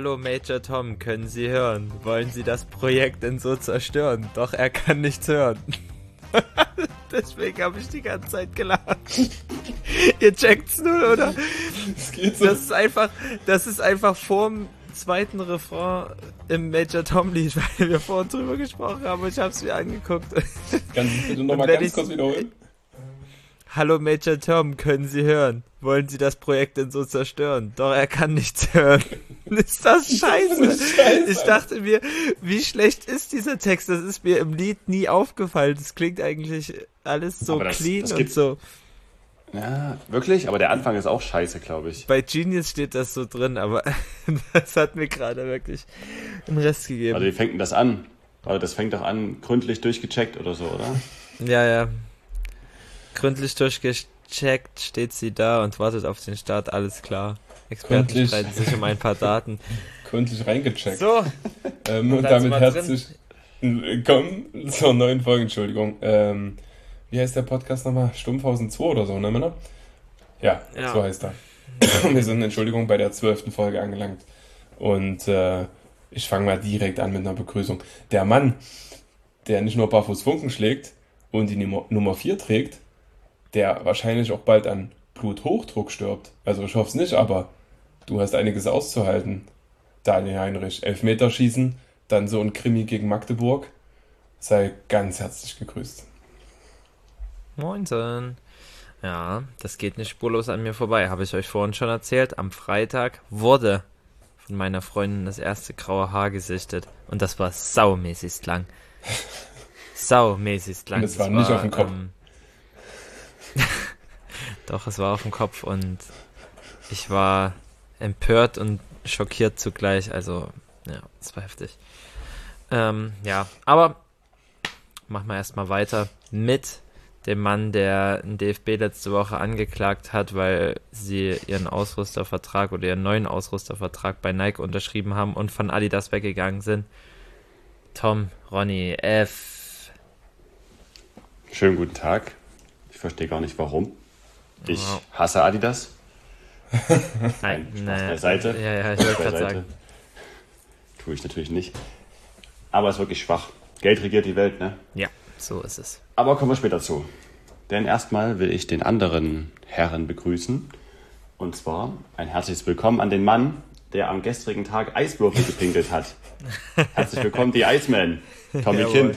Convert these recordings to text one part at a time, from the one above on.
Hallo Major Tom, können Sie hören? Wollen Sie das Projekt denn so zerstören? Doch er kann nichts hören. Deswegen habe ich die ganze Zeit gelacht. Ihr checkt's null, oder? Das geht so. Das ist einfach vorm zweiten Refrain im Major Tom Lied, weil wir vorhin drüber gesprochen haben und ich habe es mir angeguckt. Kannst du es bitte nochmal ganz kurz wiederholen? Hallo Major Tom, können Sie hören? Wollen Sie das Projekt denn so zerstören? Doch er kann nichts hören. Ist das scheiße? Ich dachte mir, wie schlecht ist dieser Text? Das ist mir im Lied nie aufgefallen. Das klingt eigentlich alles so clean und so. Ja, wirklich? Aber der Anfang ist auch scheiße, glaube ich. Bei Genius steht das so drin, aber das hat mir gerade wirklich einen Rest gegeben. Also wie fängt denn das an? Also das fängt doch an, gründlich durchgecheckt oder so, oder? Ja. Gründlich durchgecheckt steht sie da und wartet auf den Start, alles klar. Experten streiten sich um ein paar Daten. Gründlich reingecheckt. So. Und damit herzlich willkommen zur neuen Folge, Entschuldigung. Wie heißt der Podcast nochmal? Stumpfhausen 2 oder so, ne, Männer? Ja, so heißt er. Wir sind, Entschuldigung, bei der 12. Folge angelangt. Und ich fange mal direkt an mit einer Begrüßung. Der Mann, der nicht nur barfuß Funken schlägt und die Nummer 4 trägt, der wahrscheinlich auch bald an Bluthochdruck stirbt. Also ich hoffe es nicht, aber du hast einiges auszuhalten. Daniel Heinrich, Elfmeterschießen, dann so ein Krimi gegen Magdeburg. Sei ganz herzlich gegrüßt. Moinsen. Ja, das geht nicht spurlos an mir vorbei. Habe ich euch vorhin schon erzählt. Am Freitag wurde von meiner Freundin das erste graue Haar gesichtet. Und das war saumäßigst lang. Saumäßigst lang. Und es war nicht auf dem Kopf. Doch, es war auf dem Kopf und ich war empört und schockiert zugleich. Also, ja, es war heftig. Ja, aber machen wir erstmal weiter mit dem Mann, der den DFB letzte Woche angeklagt hat, weil sie ihren Ausrüstervertrag oder ihren neuen Ausrüstervertrag bei Nike unterschrieben haben und von Adidas weggegangen sind. Tom, Ronny, F. Schönen guten Tag. Ich verstehe gar nicht, warum. Ich hasse Adidas. Nein, Spaß beiseite. Ja, ich wollte gerade sagen. Tue ich natürlich nicht. Aber es ist wirklich schwach. Geld regiert die Welt, ne? Ja, so ist es. Aber kommen wir später zu. Denn erstmal will ich den anderen Herren begrüßen. Und zwar ein herzliches Willkommen an den Mann, der am gestrigen Tag Eiswürfel gepinkelt hat. Herzlich willkommen, die Iceman. Tommy Kind.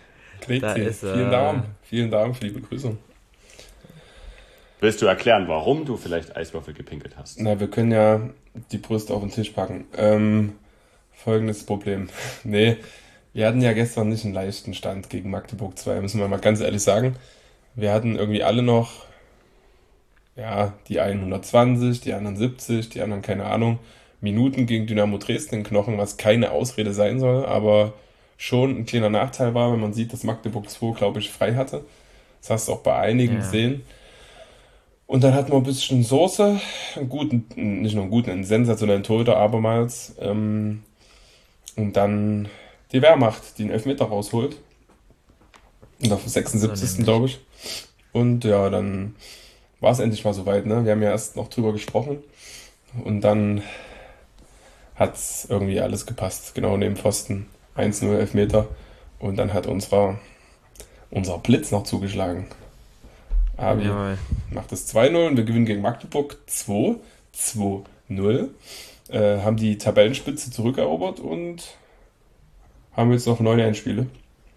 Vielen Dank für die Begrüßung. Willst du erklären, warum du vielleicht Eiswürfel gepinkelt hast? Na, wir können ja die Brüste auf den Tisch packen. Folgendes Problem. Nee, wir hatten ja gestern nicht einen leichten Stand gegen Magdeburg 2, müssen wir mal ganz ehrlich sagen. Wir hatten irgendwie alle noch, ja, die einen 120, die anderen 70, die anderen keine Ahnung, Minuten gegen Dynamo Dresden in Knochen, was keine Ausrede sein soll, aber schon ein kleiner Nachteil war, wenn man sieht, dass Magdeburg 2, glaube ich, frei hatte. Das hast du auch bei einigen gesehen. Und dann hatten wir ein bisschen Soße, einen sensationellen Torhüter abermals. Und dann die Wehrmacht, die einen Elfmeter rausholt. Und auf dem 76. glaube ich. Und ja, dann war es endlich mal soweit, ne? Wir haben ja erst noch drüber gesprochen. Und dann hat es irgendwie alles gepasst. Genau neben Pfosten. 1-0 Elfmeter. Und dann hat unser Blitz noch zugeschlagen. Abi macht es 2-0 und wir gewinnen gegen Magdeburg 2-0. Haben die Tabellenspitze zurückerobert und haben jetzt noch 9 Endspiele.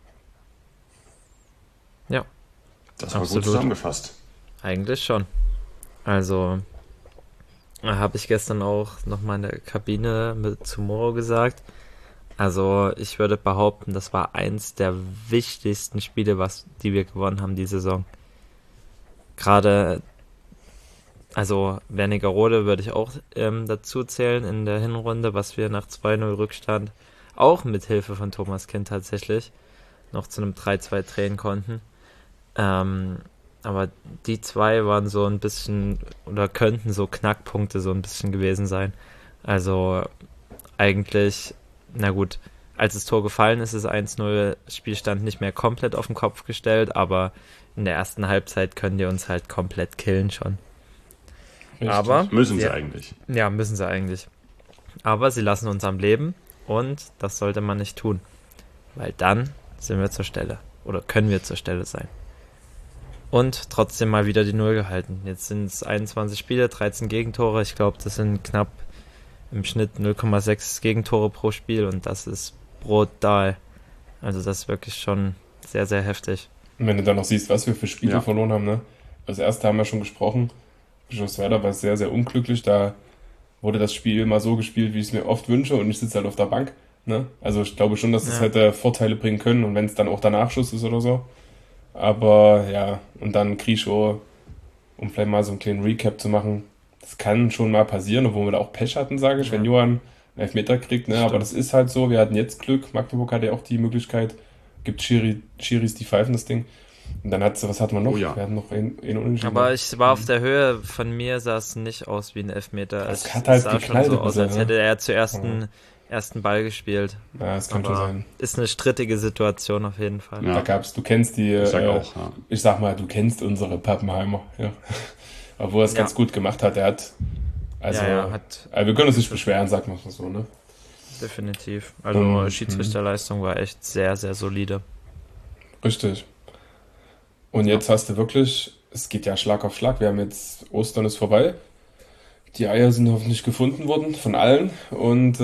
Ja. Das war gut zusammengefasst. Eigentlich schon. Also, habe ich gestern auch nochmal in der Kabine mit Tomorrow gesagt. Also, ich würde behaupten, das war eins der wichtigsten Spiele, die wir gewonnen haben die Saison. Gerade, also Wernigerode würde ich auch dazu zählen in der Hinrunde, was wir nach 2-0 Rückstand auch mit Hilfe von Thomas Kind tatsächlich noch zu einem 3-2 drehen konnten. Aber die zwei waren so ein bisschen oder könnten so Knackpunkte so ein bisschen gewesen sein. Also eigentlich, na gut, als das Tor gefallen ist, ist 1-0 Spielstand nicht mehr komplett auf den Kopf gestellt, aber in der ersten Halbzeit können die uns halt komplett killen schon. Richtig. Aber müssen sie eigentlich. Ja, müssen sie eigentlich. Aber sie lassen uns am Leben und das sollte man nicht tun, weil dann sind wir zur Stelle oder können wir zur Stelle sein. Und trotzdem mal wieder die Null gehalten. Jetzt sind es 21 Spiele, 13 Gegentore. Ich glaube, das sind knapp im Schnitt 0,6 Gegentore pro Spiel und das ist brutal. Also das ist wirklich schon sehr, sehr heftig. Und wenn du dann noch siehst, was wir für Spiele verloren haben, ne? Das erste haben wir schon gesprochen. Bischofswerda war sehr, sehr unglücklich. Da wurde das Spiel mal so gespielt, wie ich es mir oft wünsche und ich sitze halt auf der Bank. Ne? Also ich glaube schon, dass das hätte Vorteile bringen können und wenn es dann auch der Nachschuss ist oder so. Aber ja, und dann Krischow, um vielleicht mal so einen kleinen Recap zu machen, das kann schon mal passieren, obwohl wir da auch Pech hatten, sage ich, wenn Johann einen Elfmeter kriegt. Ne? Aber das ist halt so, wir hatten jetzt Glück. Magdeburg hatte ja auch die Möglichkeit, gibt Schiris, die pfeifen das Ding. Und dann was hatten wir noch? Wir hatten noch einen Unentschieden. Aber ich war auf der Höhe, von mir sah es nicht aus wie ein Elfmeter. Das hat halt sah geknallt schon so aus, als ne? hätte er zuerst ersten Ball gespielt. Ja, das kann schon sein. Ist eine strittige Situation auf jeden Fall. Ja. Du kennst die, ich sag mal, du kennst unsere Pappenheimer. Ja. Obwohl er es ganz gut gemacht hat. Er hat, wir können uns nicht beschweren, sagt man so, ne? Definitiv. Also Schiedsrichterleistung war echt sehr, sehr solide. Richtig. Und jetzt hast du wirklich, es geht ja Schlag auf Schlag. Wir haben jetzt, Ostern ist vorbei. Die Eier sind hoffentlich gefunden worden von allen. Und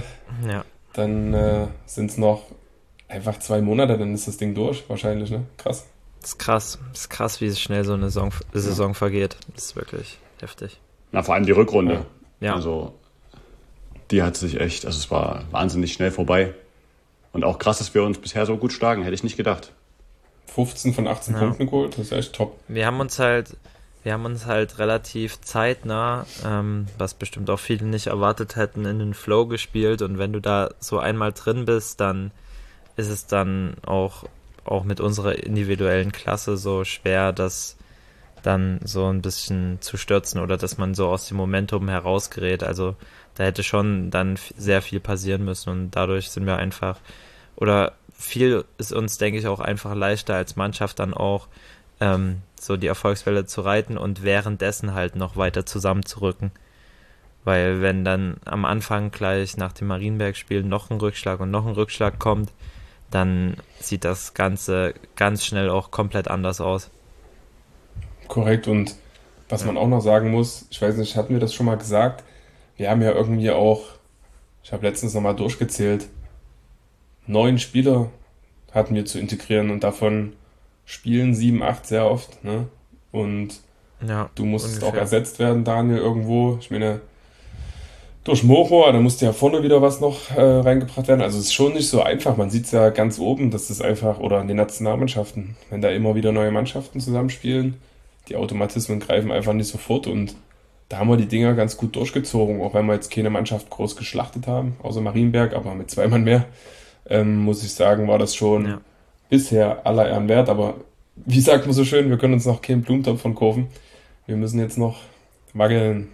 dann sind es noch einfach 2 Monate, dann ist das Ding durch, wahrscheinlich, ne? Krass. Das ist krass, wie schnell so eine Saison vergeht. Das ist wirklich heftig. Na, vor allem die Rückrunde. Ja. Also, die hat sich echt, also es war wahnsinnig schnell vorbei. Und auch krass, dass wir uns bisher so gut schlagen, hätte ich nicht gedacht. 15 von 18 Punkten geholt, das ist echt top. Wir haben uns halt relativ zeitnah, was bestimmt auch viele nicht erwartet hätten, in den Flow gespielt. Und wenn du da so einmal drin bist, dann ist es dann auch mit unserer individuellen Klasse so schwer, das dann so ein bisschen zu stürzen oder dass man so aus dem Momentum herausgerät. Also da hätte schon dann sehr viel passieren müssen und dadurch sind wir einfach, oder viel ist uns, denke ich, auch einfach leichter als Mannschaft dann auch so die Erfolgswelle zu reiten und währenddessen halt noch weiter zusammenzurücken. Weil wenn dann am Anfang gleich nach dem Marienberg-Spiel noch ein Rückschlag kommt, dann sieht das Ganze ganz schnell auch komplett anders aus. Korrekt, und was man auch noch sagen muss, ich weiß nicht, hatten wir das schon mal gesagt? Wir haben ja irgendwie auch, ich habe letztens nochmal durchgezählt, 9 Spieler hatten wir zu integrieren und davon spielen 7, 8 sehr oft, ne? Und du musst auch ersetzt werden, Daniel, irgendwo. Ich meine, durch Moro, da musste ja vorne wieder was noch reingebracht werden. Also es ist schon nicht so einfach. Man sieht es ja ganz oben, dass das einfach, oder in den Nationalmannschaften, wenn da immer wieder neue Mannschaften zusammenspielen, die Automatismen greifen einfach nicht sofort und da haben wir die Dinger ganz gut durchgezogen, auch wenn wir jetzt keine Mannschaft groß geschlachtet haben, außer Marienberg, aber mit 2 Mann mehr, muss ich sagen, war das schon bisher aller Ehren wert, aber wie sagt man so schön, wir können uns noch keinen Blumentopf von kaufen. Wir müssen jetzt noch wackeln.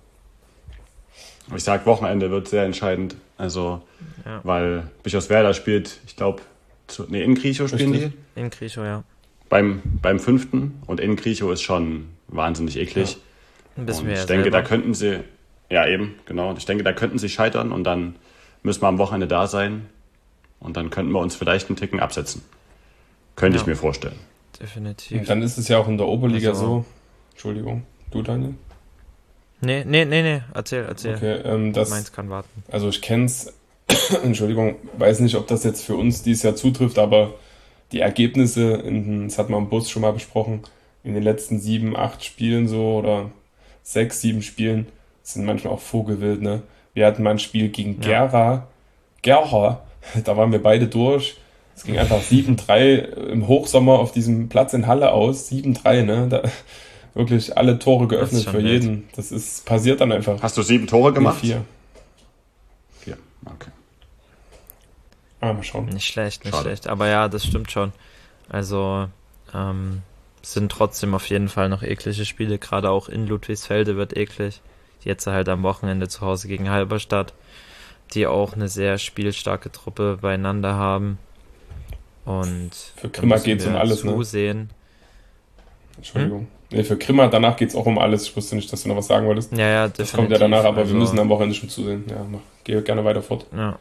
Ich sag, Wochenende wird sehr entscheidend, also, weil Bischofswerda spielt, ich glaube, in Krischow spielen die? In Krischow, ja. Beim 5. und in Krischow ist schon wahnsinnig eklig. Ja. Und ich denke, da könnten sie, ich denke, da könnten sie scheitern und dann müssen wir am Wochenende da sein und dann könnten wir uns vielleicht einen Ticken absetzen. Könnte ich mir vorstellen. Definitiv. Und dann ist es ja auch in der Oberliga so. Entschuldigung, du, Daniel? Nee, erzähl. Okay, meins kann warten. Also ich kenn's, Entschuldigung, weiß nicht, ob das jetzt für uns dieses Jahr zutrifft, aber die Ergebnisse, das hat man im Bus schon mal besprochen, in den letzten 7, 8 Spielen so oder 6, 7 Spielen sind manchmal auch vogelwild, ne? Wir hatten mal ein Spiel gegen Gera, da waren wir beide durch. Es ging einfach 7-3 im Hochsommer auf diesem Platz in Halle aus, 7-3, ne? Da, wirklich alle Tore geöffnet für jeden. Das ist passiert dann einfach. Hast du 7 Tore gemacht? 4. 4, okay. Mal schauen. Nicht schlecht. Aber ja, das stimmt schon. Also, sind trotzdem auf jeden Fall noch eklige Spiele. Gerade auch in Ludwigsfelde wird eklig. Jetzt halt am Wochenende zu Hause gegen Halberstadt, die auch eine sehr spielstarke Truppe beieinander haben. Und für Grimma geht es um alles, zusehen. Ne? Entschuldigung. Nee, für Grimma, danach geht es auch um alles. Ich wusste nicht, dass du noch was sagen wolltest. Ja, das kommt ja danach, aber also, wir müssen am Wochenende schon zusehen. Ja, gehe gerne weiter fort. Ja.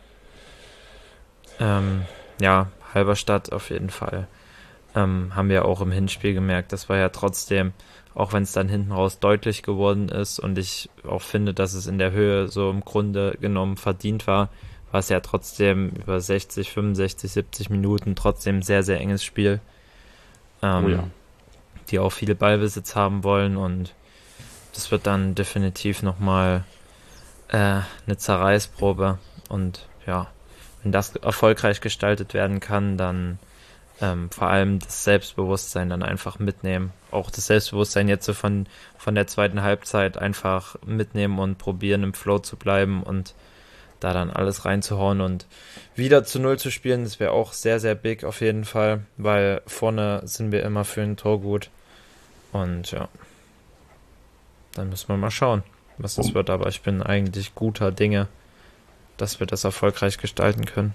Ja, Halberstadt auf jeden Fall. Haben wir auch im Hinspiel gemerkt. Das war ja trotzdem, auch wenn es dann hinten raus deutlich geworden ist und ich auch finde, dass es in der Höhe so im Grunde genommen verdient war, war es ja trotzdem über 60, 65, 70 Minuten trotzdem ein sehr, sehr enges Spiel. Die auch viel Ballbesitz haben wollen und das wird dann definitiv nochmal eine Zerreißprobe und ja, wenn das erfolgreich gestaltet werden kann, dann vor allem das Selbstbewusstsein dann einfach mitnehmen. Auch das Selbstbewusstsein jetzt so von der zweiten Halbzeit einfach mitnehmen und probieren im Flow zu bleiben und da dann alles reinzuhauen und wieder zu 0 zu spielen, das wäre auch sehr, sehr big auf jeden Fall, weil vorne sind wir immer für ein Tor gut. Und ja, dann müssen wir mal schauen, was das wird. Aber ich bin eigentlich guter Dinge, dass wir das erfolgreich gestalten können.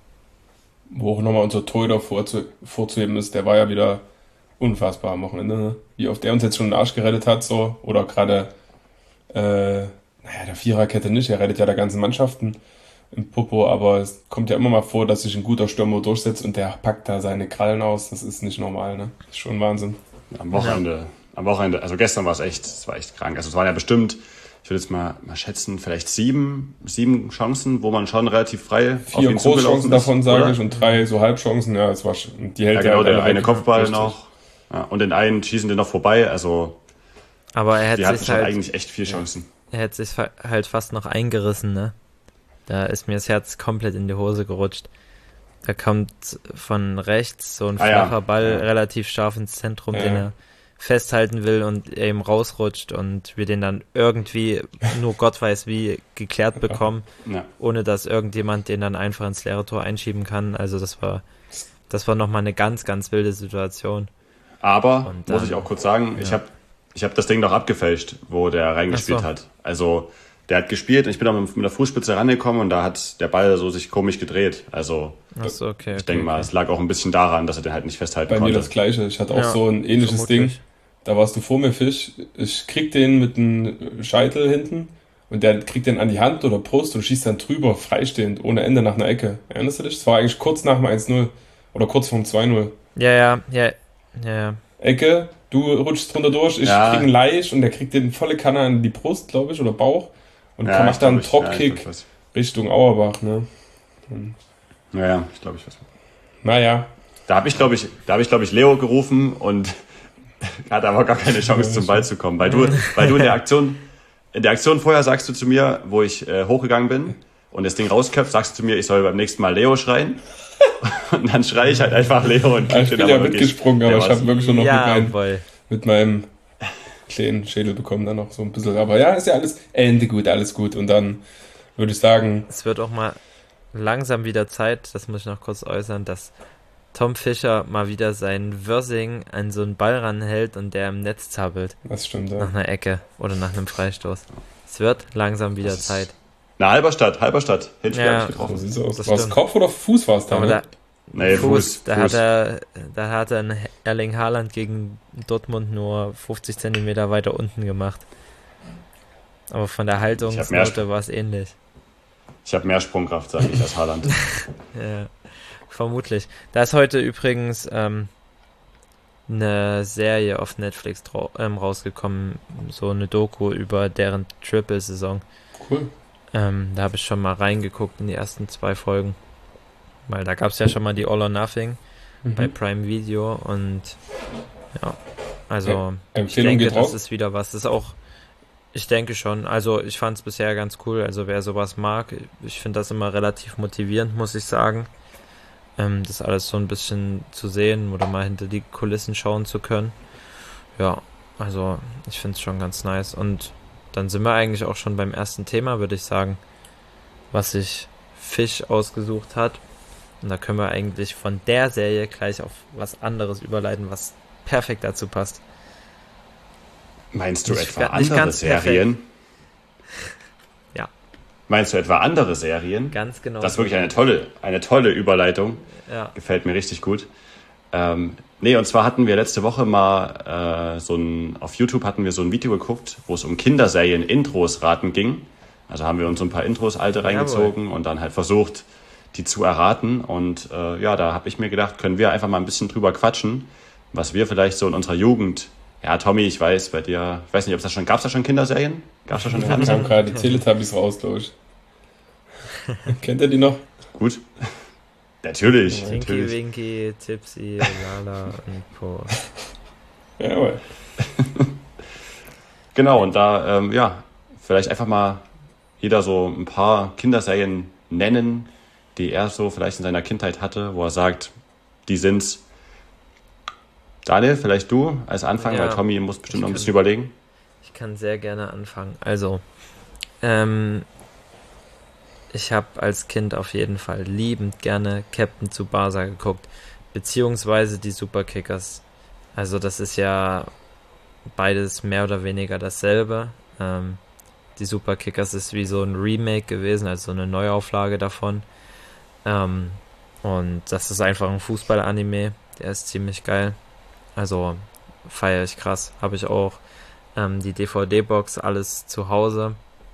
Wo auch nochmal unser Torhüter vorzuheben ist, der war ja wieder unfassbar am Wochenende. Ne? Wie oft der uns jetzt schon den Arsch gerettet hat, so. Oder gerade, der Viererkette nicht, er rettet ja der ganzen Mannschaften im Popo, aber es kommt ja immer mal vor, dass sich ein guter Stürmer durchsetzt und der packt da seine Krallen aus. Das ist nicht normal, ne? Das ist schon Wahnsinn. Am Wochenende, also gestern war es war echt krank. Also es waren ja bestimmt, ich würde jetzt mal schätzen, vielleicht sieben Chancen, wo man schon relativ frei 4 Großchancen davon, sage ich, und 3 so Halbchancen. Ja, es war die Hälfte. Ja, genau, der eine Kopfball noch. Ja, und den einen schießen den noch vorbei. Also aber er hatten schon eigentlich echt viel Chancen. Er hat sich halt fast noch eingerissen, ne? Da ist mir das Herz komplett in die Hose gerutscht. Da kommt von rechts so ein flacher Ball relativ scharf ins Zentrum, den er festhalten will und er eben rausrutscht und wir den dann irgendwie, nur Gott weiß wie, geklärt bekommen, ohne dass irgendjemand den dann einfach ins leere Tor einschieben kann. Also das war nochmal eine ganz, ganz wilde Situation. Aber, dann, muss ich auch kurz sagen, ich hab das Ding noch abgefälscht, wo der reingespielt hat. Also der hat gespielt und ich bin auch mit der Fußspitze rangekommen und da hat der Ball so sich komisch gedreht. Also ich denke mal, es lag auch ein bisschen daran, dass er den halt nicht festhalten konnte. Bei mir das Gleiche. Ich hatte auch so ein ähnliches Ding. Da warst du vor mir, Fisch. Ich krieg den mit dem Scheitel hinten und der kriegt den an die Hand oder Brust und schießt dann drüber, freistehend, ohne Ende nach einer Ecke. Erinnerst du dich? Das war eigentlich kurz nach dem 1-0 oder kurz vorm 2-0. Ja. Ecke, du rutschst drunter durch, ich krieg einen Leich und der kriegt den volle Kanne an die Brust, glaube ich, oder Bauch und macht dann einen Dropkick Richtung Auerbach, ne? Ich glaube, ich weiß. Naja. Da habe ich, glaube ich, Leo gerufen und hat aber gar keine Chance zum Ball zu kommen, weil du in der Aktion vorher sagst du zu mir, wo ich hochgegangen bin und das Ding rausköpft, sagst du zu mir, ich soll beim nächsten Mal Leo schreien. Und dann schreie ich halt einfach Leo und ich bin ja mitgesprungen, aber ich habe wirklich nur noch mit meinem kleinen Schädel bekommen dann noch so ein bisschen. Aber ja, ist ja alles Ende gut, alles gut. Und dann würde ich sagen... Es wird auch mal langsam wieder Zeit, das muss ich noch kurz äußern, dass Tom Fischer mal wieder seinen Wörsing an so einen Ball ranhält und der im Netz zappelt. Das stimmt, ja. Nach einer Ecke oder nach einem Freistoß. Es wird langsam wieder Zeit. Na, Halberstadt. Hinspiel habe ich getroffen. So sieht's aus. War es Kopf oder Fuß war es da, ne? Nee, Fuß. Da hat er einen Erling Haaland gegen Dortmund nur 50 Zentimeter weiter unten gemacht. Aber von der Haltungsnote war es ähnlich. Ich habe mehr Sprungkraft, sage ich, als Haaland. Ja, vermutlich. Da ist heute übrigens eine Serie auf Netflix rausgekommen, so eine Doku über deren Triple-Saison. Cool. Da habe ich schon mal reingeguckt in die ersten 2 Folgen. Weil da gab es ja schon mal die All or Nothing bei Prime Video und ja, also ich denke, das ist wieder was. Das ist auch, ich denke schon, also ich fand es bisher ganz cool, also wer sowas mag, ich finde das immer relativ motivierend, muss ich sagen, das alles so ein bisschen zu sehen oder mal hinter die Kulissen schauen zu können. Ja, also ich finde es schon ganz nice und dann sind wir eigentlich auch schon beim ersten Thema, würde ich sagen, was sich Fisch ausgesucht hat. Und da können wir eigentlich von der Serie gleich auf was anderes überleiten, was perfekt dazu passt. Meinst du etwa andere Serien? Ja. Meinst du etwa andere Serien? Ganz genau. Das ist wirklich eine tolle Überleitung. Ja. Gefällt mir richtig gut. Nee, und zwar hatten wir letzte Woche mal auf YouTube hatten wir so ein Video geguckt, wo es um Kinderserien-Intros raten ging. Also haben wir uns so ein paar Intros alte reingezogen und dann halt versucht, die zu erraten. Und da habe ich mir gedacht, können wir einfach mal ein bisschen drüber quatschen, was wir vielleicht so in unserer Jugend. Ja, Tommy, ich weiß, bei dir, ich weiß nicht, gab es da schon Kinderserien? Gab es da schon Fernsehen? Da kamen gerade Teletubbies raus, glaube ich. Kennt ihr die noch? Gut. Natürlich. Tinky, Winky, Tipsy, Lala und Po. Jawohl. Genau, und da, vielleicht einfach mal jeder so ein paar Kinderserien nennen, die er so vielleicht in seiner Kindheit hatte, wo er sagt, die sind's. Daniel, vielleicht du als Anfang, weil Tommy muss bestimmt noch ein bisschen überlegen. Ich kann sehr gerne anfangen. Also, ich habe als Kind auf jeden Fall liebend gerne Captain Tsubasa geguckt, beziehungsweise die Superkickers. Also das ist ja beides mehr oder weniger dasselbe. Die Superkickers ist wie so ein Remake gewesen, also so eine Neuauflage davon. Und das ist einfach ein Fußball-Anime, der ist ziemlich geil. Also feiere ich krass. Habe ich auch die DVD-Box, alles zu Hause.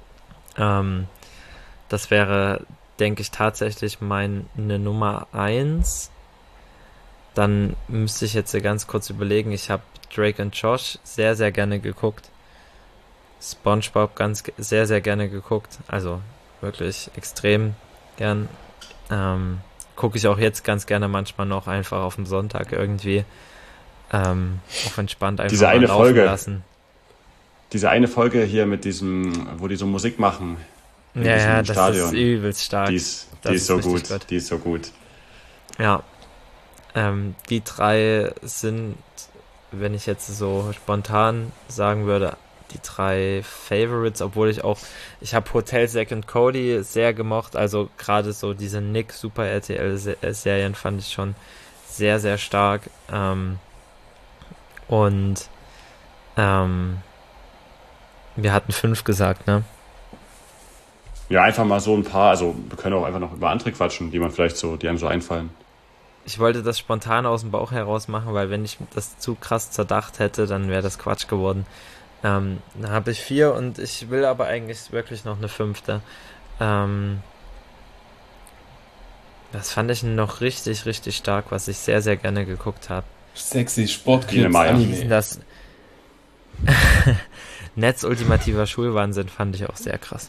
Das wäre, denke ich, tatsächlich meine Nummer 1. Dann müsste ich jetzt ganz kurz überlegen. Ich habe Drake und Josh sehr, sehr gerne geguckt. SpongeBob sehr, sehr gerne geguckt. Also wirklich extrem gern. Gucke ich auch jetzt ganz gerne manchmal noch einfach auf dem Sonntag irgendwie. Auf entspannt einfach diese eine laufen Folge lassen. Diese eine Folge hier mit diesem, wo die so Musik machen. Ja, das Stadion. ist übelst stark. Die ist so gut. Die ist so gut. Ja. Die 3 sind, wenn ich jetzt so spontan sagen würde, die 3 Favorites, obwohl ich habe Hotel Zack und Cody sehr gemocht, also gerade so diese Nick Super RTL Serien fand ich schon sehr, sehr stark. Wir hatten 5 gesagt, ne? Ja, einfach mal so ein paar, also wir können auch einfach noch über andere quatschen, die einem so einfallen. Ich wollte das spontan aus dem Bauch heraus machen, weil wenn ich das zu krass zerdacht hätte, dann wäre das Quatsch geworden. Dann habe ich 4 und ich will aber eigentlich wirklich noch eine 5. Das fand ich noch richtig, richtig stark, was ich sehr, sehr gerne geguckt habe. Sexy Sportclips Anime. Das Netz ultimativer Schulwahnsinn fand ich auch sehr krass.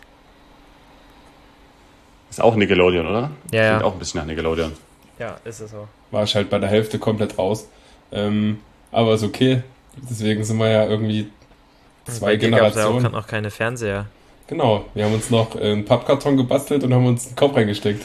Ist auch Nickelodeon, oder? Ja. Klingt auch ein bisschen nach Nickelodeon. Ja, ist es so. War ich halt bei der Hälfte komplett raus. Aber ist okay. Deswegen sind wir ja irgendwie 2 Generationen. Ja auch noch keine Fernseher. Genau, wir haben uns noch einen Pappkarton gebastelt und haben uns einen Kopf reingesteckt.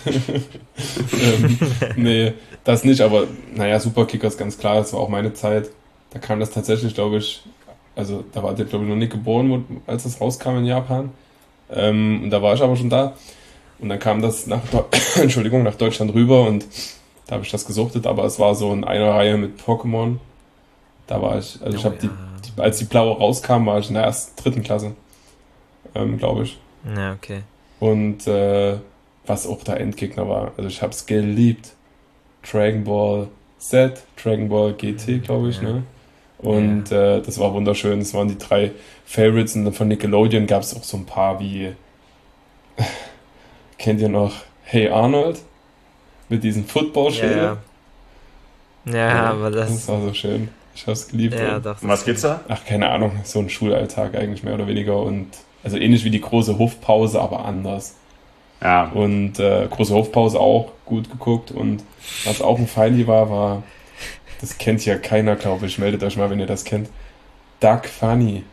Nee, das nicht, aber naja, Superkickers ganz klar, das war auch meine Zeit. Da kam das tatsächlich, glaube ich, also da war der, glaube ich, noch nicht geboren, als das rauskam in Japan. Und da war ich aber schon da. Und dann kam das nach Deutschland rüber und da habe ich das gesuchtet, aber es war so in einer Reihe mit Pokémon. Da war ich, also ich habe als die blaue rauskam, war ich in der 3. Klasse, glaube ich. Ja, okay. Und was auch der Endgegner war, also ich habe es geliebt. Dragon Ball Z, Dragon Ball GT, glaube ich, ne? Und das war wunderschön, das waren die 3 Favorites und von Nickelodeon gab es auch so ein paar wie kennt ihr noch Hey Arnold? Mit diesem Football-Schädel? Ja, aber das war so schön. Ich hab's geliebt. Ja, doch, was gibt's da? Ach, keine Ahnung. So ein Schulalltag eigentlich mehr oder weniger. Und also ähnlich wie die große Hofpause, aber anders. Ja. Und große Hofpause auch gut geguckt. Und was auch ein Feini war, das kennt ja keiner, glaube ich. Meldet euch mal, wenn ihr das kennt. Duck Funny.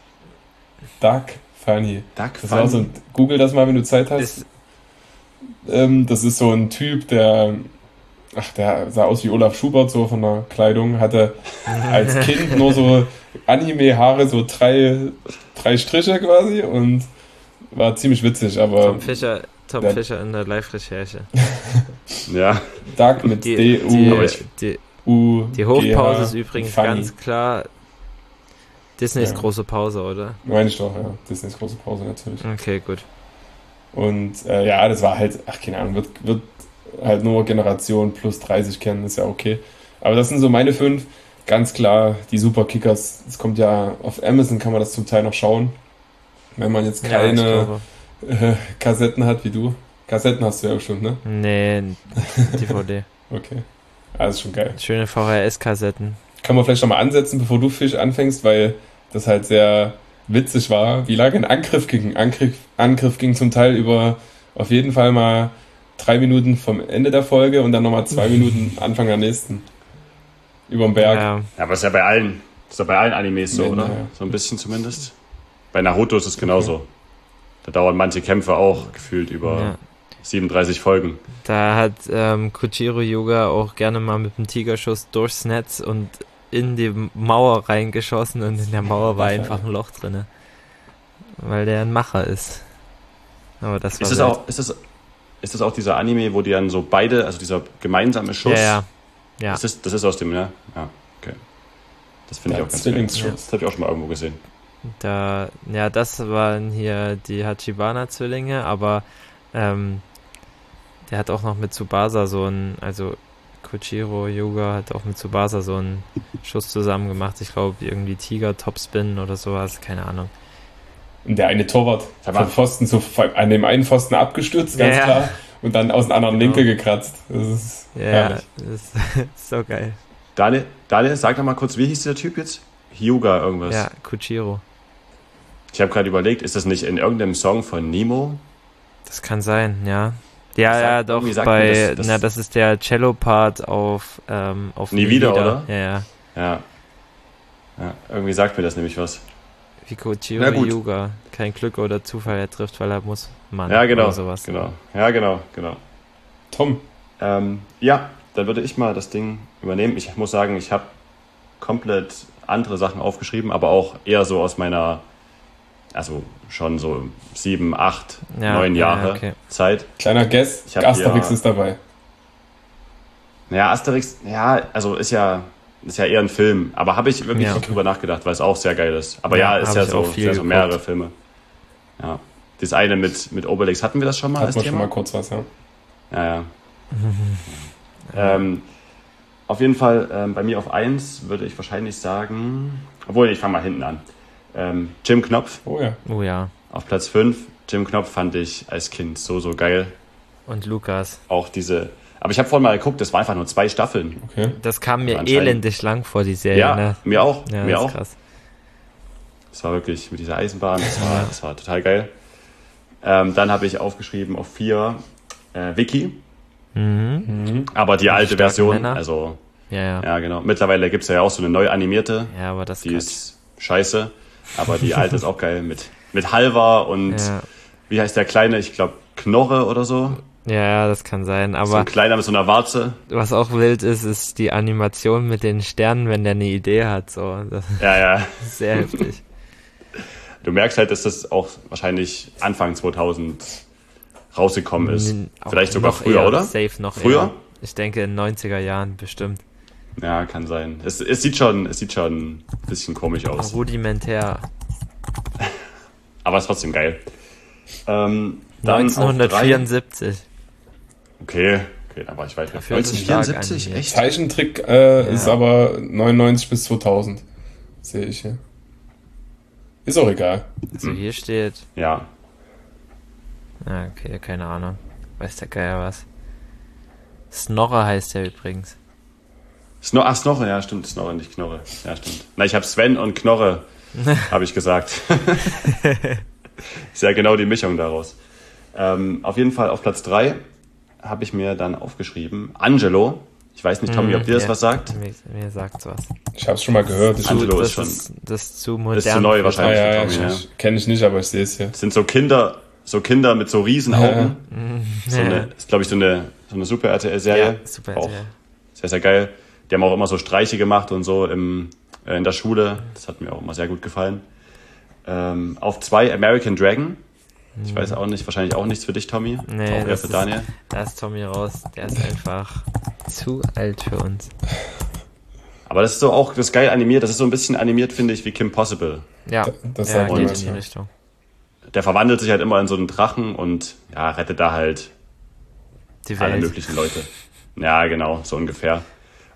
Das war so ein, Google das mal, wenn du Zeit hast. Das ist so ein Typ, der sah aus wie Olaf Schubert, so von der Kleidung, hatte als Kind nur so Anime-Haare, so drei Striche quasi und war ziemlich witzig, aber... Tom Fischer in der Live-Recherche. Ja. Duck mit D-U... Die Hofpause ist übrigens funny. Ganz klar Disneys große Pause, oder? Meine ich doch, ja. Disneys große Pause natürlich. Okay, gut. Und das war halt, keine Ahnung, wird halt nur Generation plus 30 kennen, ist ja okay. Aber das sind so meine 5. Ganz klar, die Superkickers. Es kommt ja auf Amazon, kann man das zum Teil noch schauen. Wenn man jetzt Ja, ich keine glaube. Kassetten hat wie du. Kassetten hast du ja schon, ne? Nee, DVD. Okay. Alles schon geil. Schöne VHS-Kassetten. Kann man vielleicht noch mal ansetzen, bevor du Fisch anfängst, weil das halt sehr witzig war, wie lange ein Angriff ging. Angriff ging zum Teil über auf jeden Fall mal 3 Minuten vom Ende der Folge und dann nochmal 2 Minuten Anfang der nächsten. Überm Berg. Ja, Ja, aber das ist ja bei allen Animes so, Ja, oder? ja. So ein bisschen zumindest. Bei Naruto ist es genauso. Da dauern manche Kämpfe auch gefühlt über ja. 37 Folgen. Da hat Koichiro Yuga auch gerne mal mit dem Tigerschuss durchs Netz und in die Mauer reingeschossen und in der Mauer war einfach ein Loch drin. Weil der ein Macher ist. Aber das war Ist das auch dieser Anime, wo die dann so beide, also dieser gemeinsame Schuss? Ja. Das ist aus dem, ne? Ja, okay. Das finde ich auch ganz geil. Zwillingsschuss. Das habe ich auch schon mal irgendwo gesehen. Das waren hier die Hachibana-Zwillinge, aber der hat auch noch mit Tsubasa also Koichiro Yuga hat auch mit Tsubasa so einen Schuss zusammen gemacht. Ich glaube, irgendwie Tiger, Topspin oder sowas, keine Ahnung. Und der eine Torwart Sag mal. vom Pfosten an dem einen Pfosten abgestürzt, ganz Ja. klar. Und dann aus dem anderen Genau. Winkel gekratzt. Das ist Ja, herrlich. das ist so geil. Daniel, sag doch mal kurz, wie hieß der Typ jetzt? Hyuga irgendwas. Ja, Koichiro. Ich habe gerade überlegt, ist das nicht in irgendeinem Song von Nemo? Das kann sein, ja. Ja, doch, irgendwie sagt mir das ist der Cello-Part auf Nie wieder, oder? Ja. Ja. Ja, irgendwie sagt mir das nämlich was. Wie Koichiro Na gut. Yuga. Kein Glück oder Zufall, er trifft, weil er muss. Mann, Ja, genau. oder sowas. Genau. Ja, genau. Tom, Ja, dann würde ich mal das Ding übernehmen. Ich muss sagen, ich habe komplett andere Sachen aufgeschrieben, aber auch eher so aus meiner, also schon so 7, 8, Ja, 9 Jahre okay. Zeit. kleiner Guess, Ich hab Asterix hier- ist dabei. Naja, Asterix, ja, also ist ja eher ein Film, aber habe ich wirklich Ja. drüber nachgedacht, weil es auch sehr geil ist. Aber ja, ist hab ja ich auch so, viel ist ja so geguckt. mehrere Filme. Ja. Das eine mit Obelix, hatten wir das schon mal Hat als man schon Thema? mal kurz was, ja. Ja. Auf jeden Fall bei mir auf 1 würde ich wahrscheinlich sagen, obwohl, ich fange mal hinten an. Jim Knopf Oh ja. Oh ja. auf Platz 5. Jim Knopf fand ich als Kind so geil. Und Lukas. Auch aber ich habe vorhin mal geguckt, das waren einfach nur 2 Staffeln. Okay. Das kam mir Anscheinend. elendig lang vor, die Serie, Ja, ne? mir auch. Ja, mir das auch. ist krass. Das war wirklich mit dieser Eisenbahn, das war total geil. Dann habe ich aufgeschrieben auf 4 Vicky, aber die alte starken Version, Männer. also Ja. ja genau. Mittlerweile gibt es ja auch so eine neu animierte, Ja, aber das die ist scheiße, aber die alte ist auch geil mit Halvar und Ja. wie heißt der Kleine, ich glaube Knorre oder so. Ja, das kann sein. So Aber ein Kleiner mit so einer Warze. was auch wild ist die Animation mit den Sternen, wenn der eine Idee hat. So, das Ja. ist sehr heftig. Du merkst halt, dass das auch wahrscheinlich Anfang 2000 rausgekommen ist. Auch Vielleicht sogar noch früher, eher, oder? Safe noch Früher? eher. Ich denke in 90er Jahren bestimmt. Ja, kann sein. Es sieht schon ein bisschen komisch aus. Rudimentär. Aber ist trotzdem geil. Dann auf 1974. 3. Okay, da war ich weit weg. Dafür ist es stark 1974, animiert. echt? Zeichentrick ist aber 99 bis 2000. Sehe ich hier. Ist auch egal. Also hier steht. Ja. Okay, keine Ahnung. Weiß der Geier was. Snorre heißt der übrigens. Snorre, ja, stimmt. Snorre, nicht Knorre. Ja, stimmt. Na, ich habe Sven und Knorre, habe ich gesagt. Ist ja genau die Mischung daraus. Auf jeden Fall auf Platz 3 habe ich mir dann aufgeschrieben. Angelo. Ich weiß nicht, Tommy, ob dir das Ja, was sagt. Mir sagt's was. Ich habe es schon mal gehört. Angelo ist Das ist zu modern. ist zu neu für- wahrscheinlich. ja, Tommy, ja. kenne ich nicht, aber ich sehe es hier. Das sind so Kinder mit so riesen Augen. Ist, glaube ich, so eine Super RTL-Serie. Ja, super. Auch Ja. sehr, sehr geil. Die haben auch immer so Streiche gemacht und so in der Schule. Das hat mir auch immer sehr gut gefallen. Auf 2 American Dragon. Ich weiß auch nicht, wahrscheinlich auch nichts für dich, Tommy. Nee, auch eher das für ist- Daniel. Da ist Tommy raus. Der ist einfach zu alt für uns. Aber das ist so auch das geil animiert. Das ist so ein bisschen animiert, finde ich, wie Kim Possible. Ja, Das ja sagt geht mir in was, die ja. Richtung. Der verwandelt sich halt immer in so einen Drachen und ja, rettet da halt Die alle Welt. möglichen Leute. Ja, genau, so ungefähr.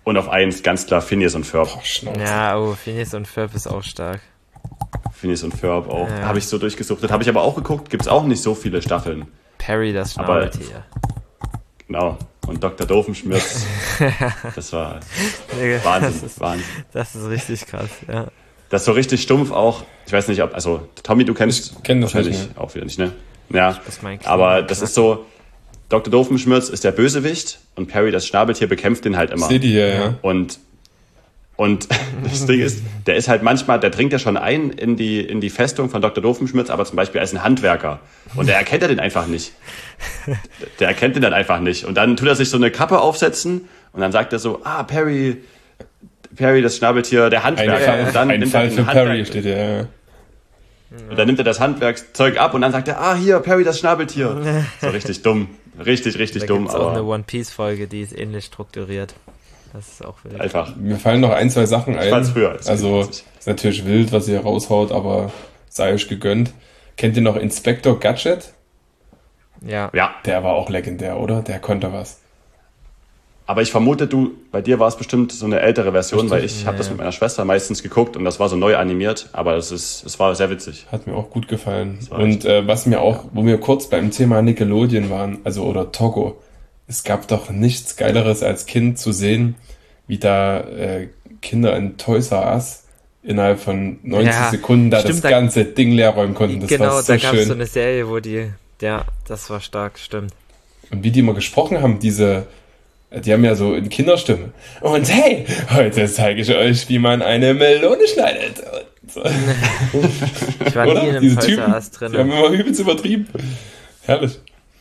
Und auf 1 ganz klar Phineas und Ferb. Boah, Schnauze. Ja, oh, Phineas und Ferb ist auch stark. Phineas und Ferb auch. Ja. Habe ich so durchgesuchtet. Habe ich aber auch geguckt. Gibt es auch nicht so viele Staffeln. Perry, das Aber- Schnabeltier. Genau. Und Dr. Doofenschmirtz. Das war Digga, Wahnsinn. Wahnsinn. Das ist richtig krass, ja. Das ist so richtig stumpf auch. Ich weiß nicht, ob, also Tommy, du kennst Ich kenn das wahrscheinlich nicht, auch wieder nicht, ne? Ja, muss mein aber Klima das ist so, Dr. Doofenschmirtz ist der Bösewicht und Perry, das Schnabeltier, bekämpft den halt immer. Seht ihr, ja. Und das Ding ist, der ist halt manchmal, der dringt ja schon ein in die Festung von Dr. Doofenschmirtz, aber zum Beispiel als ein Handwerker. Und der erkennt ja den einfach nicht. Der erkennt den dann einfach nicht. Und dann tut er sich so eine Kappe aufsetzen und dann sagt er so, Perry, das Schnabeltier, der Handwerker. Und dann Ein nimmt er Fall den für Handwerk- Perry steht ja. Ja. Und dann nimmt er das Handwerkszeug ab und dann sagt er, hier, Perry, das Schnabeltier. So richtig dumm. Richtig Da dumm, gibt's auch eine aber One-Piece-Folge, die ist ähnlich strukturiert. Das ist auch wild. einfach. Mir fallen noch 1, 2 Sachen ein. fand's früher als Also, witzig. ist natürlich wild, was ihr raushaut, aber sei euch gegönnt. Kennt ihr noch Inspector Gadget? Ja. Ja, Der war auch legendär, oder? Der konnte was. aber ich vermute, bei dir war es bestimmt so eine ältere Version, weil ich habe das mit meiner Schwester meistens geguckt und das war so neu animiert, aber es war sehr witzig. Hat mir auch gut gefallen. war Und was mir auch, wo wir kurz beim Thema Nickelodeon waren, also oder Togo, es gab doch nichts Geileres als Kind zu sehen, wie da Kinder in Toys R Us innerhalb von 90 Ja, Sekunden da stimmt, das da- ganze Ding leer räumen konnten. Das Genau, war so da gab es schön. so eine Serie, wo das war stark, stimmt. Und wie die immer gesprochen haben, die haben ja so in Kinderstimme. Und hey, heute zeige ich euch, wie man eine Melone schneidet. Und so. Ich war nie in Oder? einem Diese Toys Typen, R Us die haben drin. immer übelst übertrieben. Herrlich.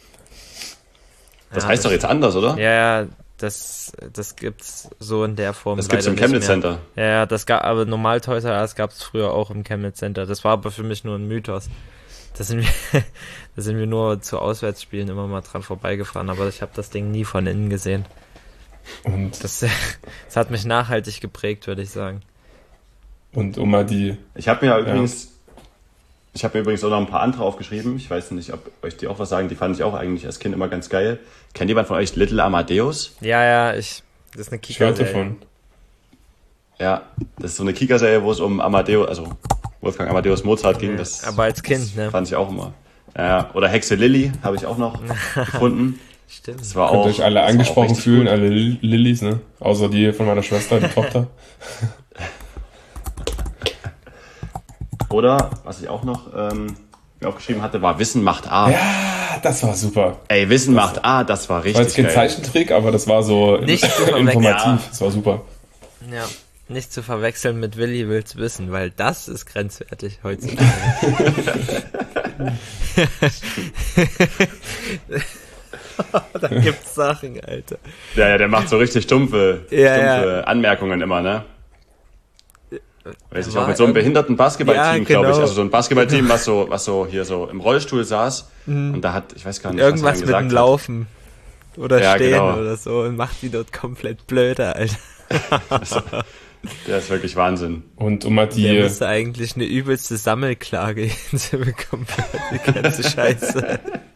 Das heißt doch jetzt anders, oder? Ja, das gibt's so in der Form Das gibt's leider im Chemnitz nicht mehr. Center. Ja, aber normal Toys R Us gab's früher auch im Chemnitz Center. Das war aber für mich nur ein Mythos. Da sind wir nur zu Auswärtsspielen immer mal dran vorbeigefahren, aber ich habe das Ding nie von innen gesehen. Und Das hat mich nachhaltig geprägt, würde ich sagen. um mal die, Ich habe mir übrigens auch noch ein paar andere aufgeschrieben. Ich weiß nicht, ob euch die auch was sagen. Die fand ich auch eigentlich als Kind immer ganz geil. Kennt jemand von euch Little Amadeus? Ja, das ist eine ich hörte Kika-Serie. von. Ja, das ist so eine Kika-Serie, wo es um Amadeus, also Wolfgang Amadeus Mozart ging. Das Aber als Kind, ne? fand ich auch immer. Ja, oder Hexe Lilly habe ich auch noch gefunden. Stimmt. Das war Könnt auch, euch alle das war auch angesprochen richtig fühlen, gut. alle Lillys, ne? Außer die von meiner Schwester, die Tochter. Oder, was ich auch noch mir aufgeschrieben hatte, war Wissen macht A. Ja, das war super. Ey, Wissen macht A, das war War jetzt richtig kein geil. Zeichentrick, aber das war so Nicht zu verwechseln. informativ. Ja. Das war super. Ja, nicht zu verwechseln mit Willi will's wissen, weil das ist grenzwertig heutzutage. Da gibt's Sachen, Alter. Ja, der macht so richtig stumpfe Ja. Anmerkungen immer, ne? Weiß ich, War auch mit so einem irgendwie- behinderten Basketballteam, Ja, glaube ich. genau. Also so ein Basketballteam, was so hier so im Rollstuhl saß. Und da hat, ich weiß gar nicht, was Irgendwas er mit dann dem gesagt hat. Laufen oder Ja, Stehen genau. oder so und macht die dort komplett blöder, Alter. Der ist wirklich Wahnsinn. Und um mal Der die, müsste eigentlich eine übelste Sammelklage hinzubekommen für die ganze Scheiße.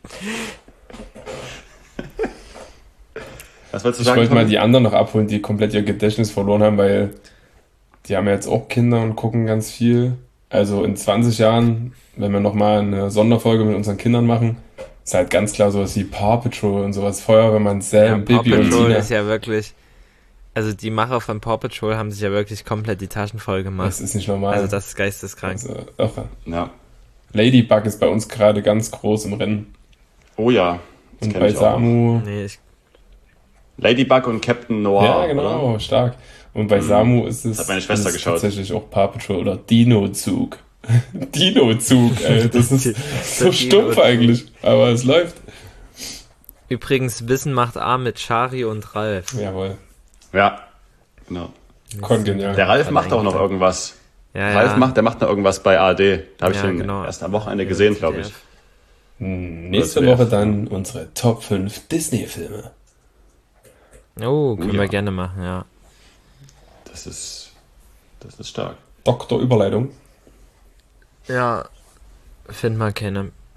Was wolltest du ich sagen, wollte mal Tommy? die anderen noch abholen, die komplett ihr Gedächtnis verloren haben, weil die haben ja jetzt auch Kinder und gucken ganz viel. Also in 20 Jahren, wenn wir nochmal eine Sonderfolge mit unseren Kindern machen, ist halt ganz klar sowas wie Paw Patrol und sowas. Feuerwehrmann Sam, Paw Bibi und Patrol Tina. ist ja wirklich, also die Macher von Paw Patrol haben sich ja wirklich komplett die Taschen voll gemacht. Das ist nicht normal. Also das ist geisteskrank. Also, irre. Ja. Ladybug ist bei uns gerade ganz groß im Rennen. Oh ja. Das Und kenn bei ich auch noch. Samu, Nee, ich, Ladybug und Captain Noir, ja genau, oder? stark. Und bei Samu ist es Hat meine Schwester ist geschaut. tatsächlich auch Paw Patrol oder Dino-Zug. Dino-Zug, ey, das ist so stumpf eigentlich, aber es läuft. übrigens, Wissen macht A mit Shari und Ralf. Jawohl, Ja, genau. kongenial. Der Ralf macht auch noch irgendwas. Ja, Ralf ja. macht noch irgendwas bei AD. Da habe ich Ja, den genau. erst am Wochenende gesehen, glaube ich. Nächste Oder Woche ZDF. dann unsere Top 5 Disney-Filme. Oh, können ja. wir gerne machen, ja. Das ist stark. Dr. Überleitung. Ja, find mal keine.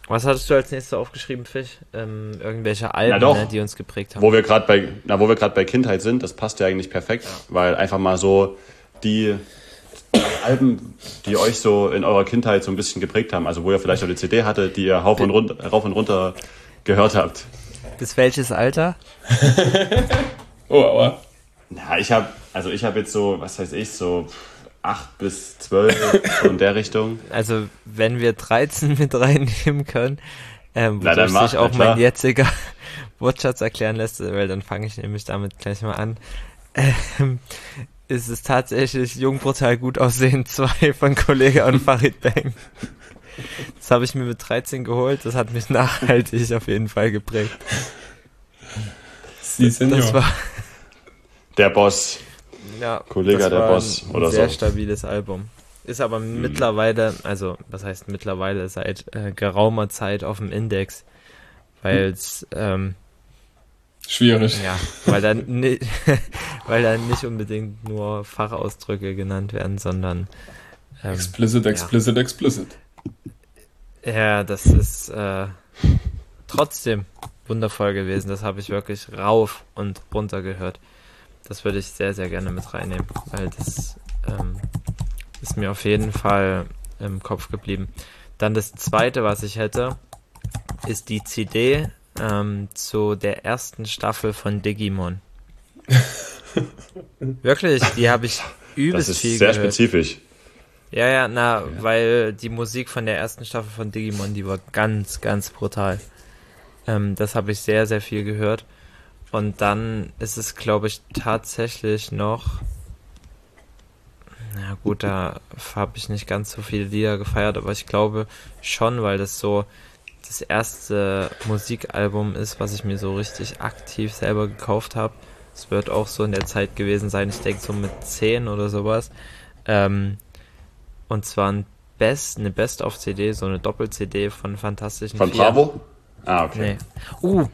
Was hattest du als nächstes aufgeschrieben, Fisch? Irgendwelche Na Alben, doch. ne, die uns geprägt haben. Wo wir gerade bei Kindheit sind, das passt ja eigentlich perfekt, weil einfach mal so die Alben, die euch so in eurer Kindheit so ein bisschen geprägt haben, also wo ihr vielleicht auch eine CD hattet, die ihr rauf und runter gehört habt. Bis welches Alter? Oh, aber Ja, ich habe jetzt so, was weiß ich, so 8 bis 12, so in der Richtung. Also, wenn wir 13 mit reinnehmen können, dann wodurch mach, sich auch na klar. mein jetziger Wortschatz erklären lässt, weil dann fange ich nämlich damit gleich mal an. Ist es tatsächlich Jung, brutal, gut aussehen 2 von Kollega und Farid Bang. Das habe ich mir mit 13 geholt, das hat mich nachhaltig auf jeden Fall geprägt. Sie sind Das ja. war, Der Boss. ja, Kollega, das der war Boss ein oder sehr so. stabiles Album. Ist aber mittlerweile, also was heißt mittlerweile, seit geraumer Zeit auf dem Index, weil es Schwierig. ja, weil da nicht unbedingt nur Fachausdrücke genannt werden, sondern Explicit. ja, das ist trotzdem wundervoll gewesen. Das habe ich wirklich rauf und runter gehört. Das würde ich sehr, sehr gerne mit reinnehmen, weil das ist mir auf jeden Fall im Kopf geblieben. Dann das zweite, was ich hätte, ist die CD zu der ersten Staffel von Digimon. Wirklich, die habe ich Das übelst ist viel sehr gehört. spezifisch. Ja, weil die Musik von der ersten Staffel von Digimon, die war ganz, ganz brutal. Das habe ich sehr, sehr viel gehört. Und dann ist es, glaube ich, tatsächlich noch... Na gut, da habe ich nicht ganz so viele Lieder gefeiert, aber ich glaube schon, weil das so das erste Musikalbum ist, was ich mir so richtig aktiv selber gekauft habe. Es wird auch so in der Zeit gewesen sein, ich denke so mit 10 oder sowas. Und zwar eine Best-of-CD, so eine Doppel-CD von Fantastischen Von Vier. Bravo? Ah, okay. Nee.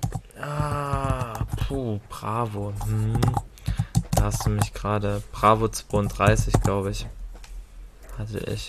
Bravo. Da hast du mich gerade. Bravo 32, glaube ich. Hatte ich.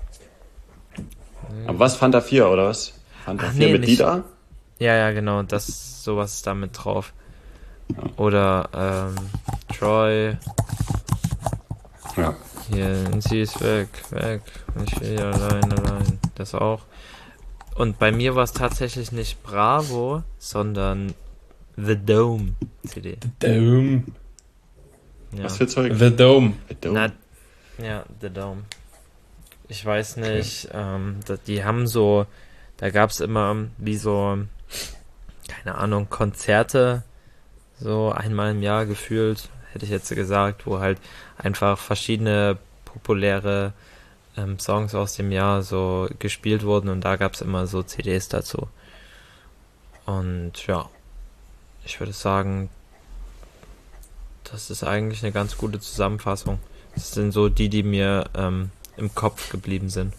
Aber was, Fanta 4 oder was? Fanta 4 nee, mit nicht. Dieter? Ja, genau, sowas ist da mit drauf. Oder, Troy, Ja. hier, sie ist weg, ich will hier allein, das auch. Und bei mir war es tatsächlich nicht Bravo, sondern The Dome CD. Dome. Ja. Was für Zeug? The Dome. Na, ja, The Dome. Ich weiß nicht, die haben so, da gab es immer wie so, keine Ahnung, Konzerte, so einmal im Jahr gefühlt, hätte ich jetzt gesagt, wo halt einfach verschiedene populäre Songs aus dem Jahr so gespielt wurden und da gab es immer so CDs dazu. Und ja, ich würde sagen, das ist eigentlich eine ganz gute Zusammenfassung. Das sind so die mir im Kopf geblieben sind.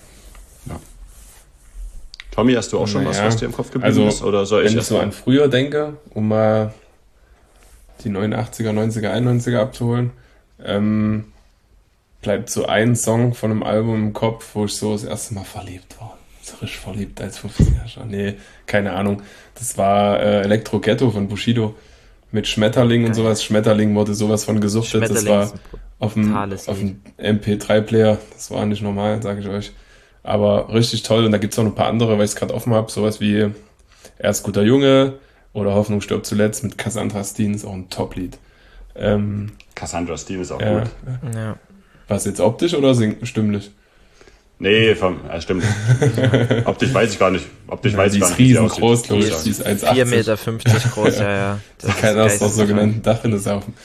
Tommy, hast du auch schon Naja, was dir im Kopf geblieben ist? Oder soll ich Wenn ich erst so mal? an früher denke, um mal die 89er, 90er, 91er abzuholen, bleibt so ein Song von einem Album im Kopf, wo ich so das erste Mal verliebt war. So richtig verliebt als 15er schon. Nee, keine Ahnung. Das war Elektro Ghetto von Bushido mit Schmetterling und Geil. sowas. Schmetterling wurde sowas von gesuchtet. Das Schmetterling war ist ein auf dem brutales Lied. MP3-Player. Das war nicht normal, sage ich euch. Aber richtig toll. Und da gibt's auch noch ein paar andere, weil ich es gerade offen habe. Sowas wie Erst guter Junge oder Hoffnung stirbt zuletzt mit Cassandra Steen ist auch ein Top-Lied. Cassandra Steen ist auch Ja. gut. Ja. Was jetzt optisch oder stimmlich? Nee, stimmt. Optisch weiß ich gar nicht. Die Weiß ich gar ist nicht, wie sie riesengroß, aussieht. glaube ich. Muss Die ich ist Die 1,80 Meter groß, ja. Die kann aus der sogenannten Dachrinne saufen.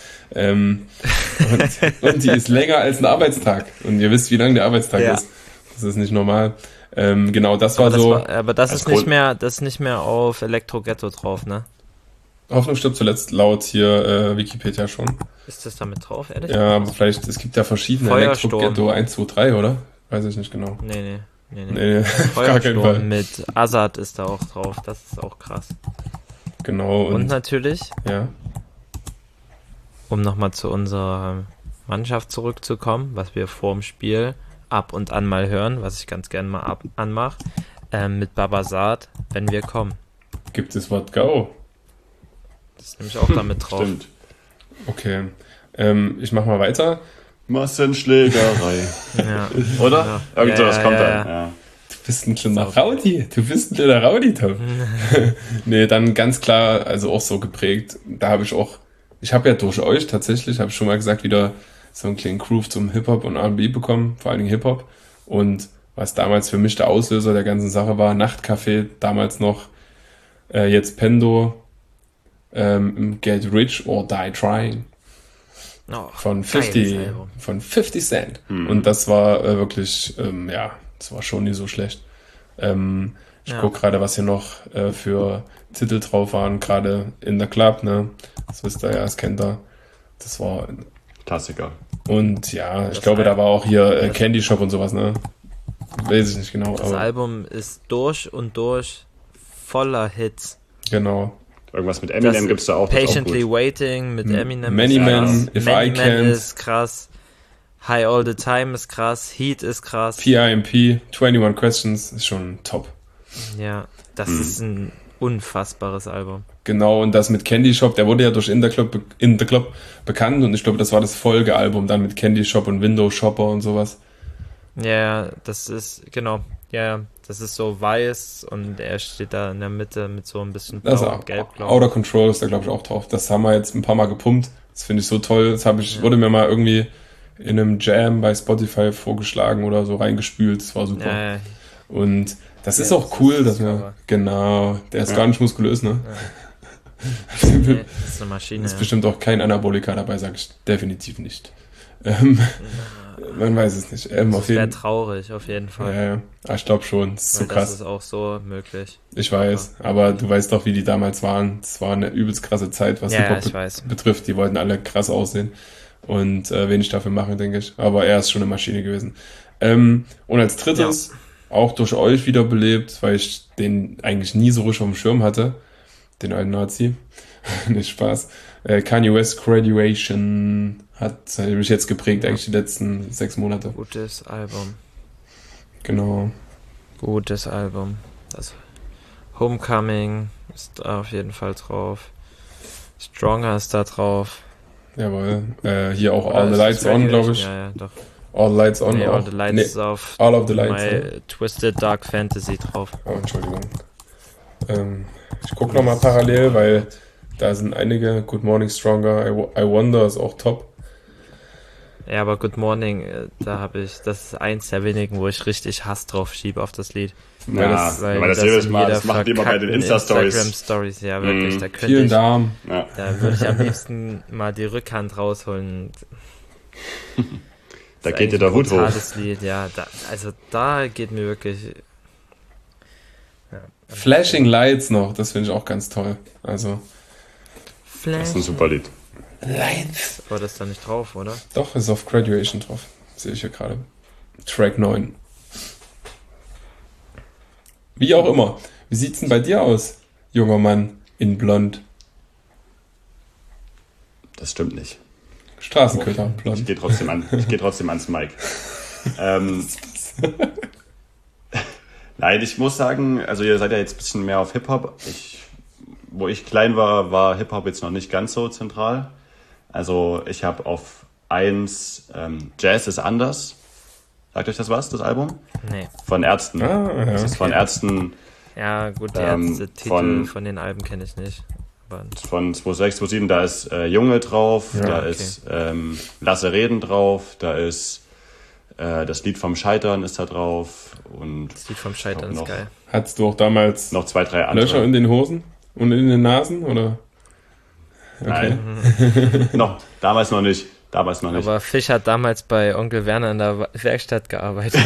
Und die ist länger als ein Arbeitstag. Und ihr wisst, wie lang der Arbeitstag Ja. ist. Das ist nicht normal. Genau, das war Aber so. das als ist nicht mehr auf Elektro Ghetto drauf, ne? Hoffnung stirbt zuletzt laut hier Wikipedia schon. Ist das damit drauf, ehrlich? Ja, aber vielleicht, es gibt ja verschiedene Feuersturm. Elektro-Ghetto 1, 2, 3, oder? Weiß ich nicht genau. Nee. Nee, auf gar keinen Fall. Feuersturm mit Azad ist da auch drauf, das ist auch krass. Genau, Und und natürlich, ja. um nochmal zu unserer Mannschaft zurückzukommen, was wir vorm Spiel ab und an mal hören, was ich ganz gerne mal anmache, Mit Babasat, wenn wir kommen. Gibt es What Go? Das ist nämlich auch damit drauf. Stimmt. Okay. Ich mach mal weiter. Massenschlägerei. Ja. Oder? Ja. Irgend sowas Ja, kommt ja, dann. ja. Ja. Du bist ein kleiner Rowdy. Du bist ein kleiner Rowdy, Tom. Nee, dann ganz klar, also auch so geprägt. Da habe ich habe ja durch euch tatsächlich, habe ich schon mal gesagt, wieder so einen kleinen Groove zum Hip-Hop und R&B bekommen, vor allen Dingen Hip-Hop. Und was damals für mich der Auslöser der ganzen Sache war, Nachtcafé, damals noch, jetzt Pendo, Get Rich or Die Trying. Oh, Von geiles 50, Album. von 50 Cent. Und das war wirklich, das war schon nie so schlecht. Ich gucke gerade, was hier noch für Titel drauf waren, gerade in der Club, ne? Das wisst ihr ja, das kennt ihr. Das war, Klassiker. und ja, ich glaube, da war auch hier Candy Shop und sowas, ne? Weiß ich nicht genau, Das aber Album ist durch und durch voller Hits. genau. Irgendwas mit Eminem gibt's da auch. Das ist auch Patiently gut. Waiting mit Eminem Many ist Men, krass. If Many I Men Can't. ist krass. High All the Time ist krass. Heat ist krass. PIMP, 21 Questions ist schon top. Ja, das ist ein unfassbares Album. Genau, und das mit Candy Shop, der wurde ja durch In the Club bekannt und ich glaube, das war das Folgealbum dann mit Candy Shop und Window Shopper und sowas. Ja, das ist, genau. Ja, das ist so weiß und er steht da in der Mitte mit so ein bisschen Das blau ist und gelb-blau. Outer Control ist da, glaube ich, auch drauf. Das haben wir jetzt ein paar Mal gepumpt. Das finde ich so toll. Das wurde mir mal irgendwie in einem Jam bei Spotify vorgeschlagen oder so reingespült. Das war super. Ja, Und das ist Ja, auch das cool, ist dass wir, super. genau, der ist gar nicht muskulös, ne? nee, das ist eine Maschine. Ist Ja. bestimmt auch kein Anabolika dabei, sage ich definitiv nicht. Man weiß es nicht. Das Auf wäre jeden traurig, auf jeden Fall. Ja. Ich glaube schon, das ist so Weil das krass. ist auch so möglich. Ich weiß, aber du weißt doch, wie die damals waren. Es war eine übelst krasse Zeit, was Ja, Hip-Hop ich weiß. betrifft. Die wollten alle krass aussehen und wenig dafür machen, denke ich. Aber er ist schon eine Maschine gewesen. Und als drittes, auch durch euch wiederbelebt, weil ich den eigentlich nie so richtig auf dem Schirm hatte, den alten Nazi. Nicht Spaß. Kanye West Graduation hat mich jetzt geprägt, eigentlich die letzten 6 Monate. Gutes Album. Genau. Gutes Album. Das Homecoming ist da auf jeden Fall drauf. Stronger ist da drauf. Jawohl. Hier auch Oder All the ist Lights es On, Graduation? glaube ich. Ja, ja, doch. All the Lights On Nee, auch. All the Lights Nee, ist auf All of the Lights. My Twisted Dark Fantasy drauf. Oh, Entschuldigung. Ich gucke nochmal parallel, weil da sind einige. Good Morning Stronger, I Wonder ist auch top. Ja, aber Good Morning, das ist eins der wenigen, wo ich richtig Hass drauf schiebe auf das Lied. Ja, weil das jedes in Mal, jeder das macht immer bei den verkackten Insta-Stories. Instagram-Stories, ja wirklich, da könnte Vielen ich, Dank. Ja. da würde ich am liebsten mal die Rückhand rausholen. Da ist geht dir der eigentlich Hut ein hoch. brutales Lied, ja, da geht mir wirklich, Flashing Lights noch, das finde ich auch ganz toll. Also, Das ist ein super Lied. Lights. aber das ist da nicht drauf, oder? Doch, ist auf Graduation drauf. Sehe ich hier gerade. Track 9. Wie auch immer. Wie sieht's denn bei dir aus, junger Mann in Blond? Das stimmt nicht. Straßenköter, Ich blond. gehe trotzdem ans Mic. Nein, ich muss sagen, also ihr seid ja jetzt ein bisschen mehr auf Hip-Hop. Wo ich klein war, war Hip-Hop jetzt noch nicht ganz so zentral. Also ich habe auf 1 Jazz ist anders. Sagt euch das was, das Album? Nee. Von Ärzten. Ah, ja, Das ist von okay. Ärzten Ja, gut, die Titel von den Alben kenne ich nicht. Aber von 2006, 2007. Da ist Junge drauf, Ja, da okay. ist Lasse Reden drauf, da ist das Lied vom Scheitern ist da drauf und das Lied vom Scheitern noch- ist geil. Hattest du auch damals noch 2, 3 andere. Löcher in den Hosen und in den Nasen, oder? Okay. Nein, damals noch nicht. Aber Fisch hat damals bei Onkel Werner in der Werkstatt gearbeitet.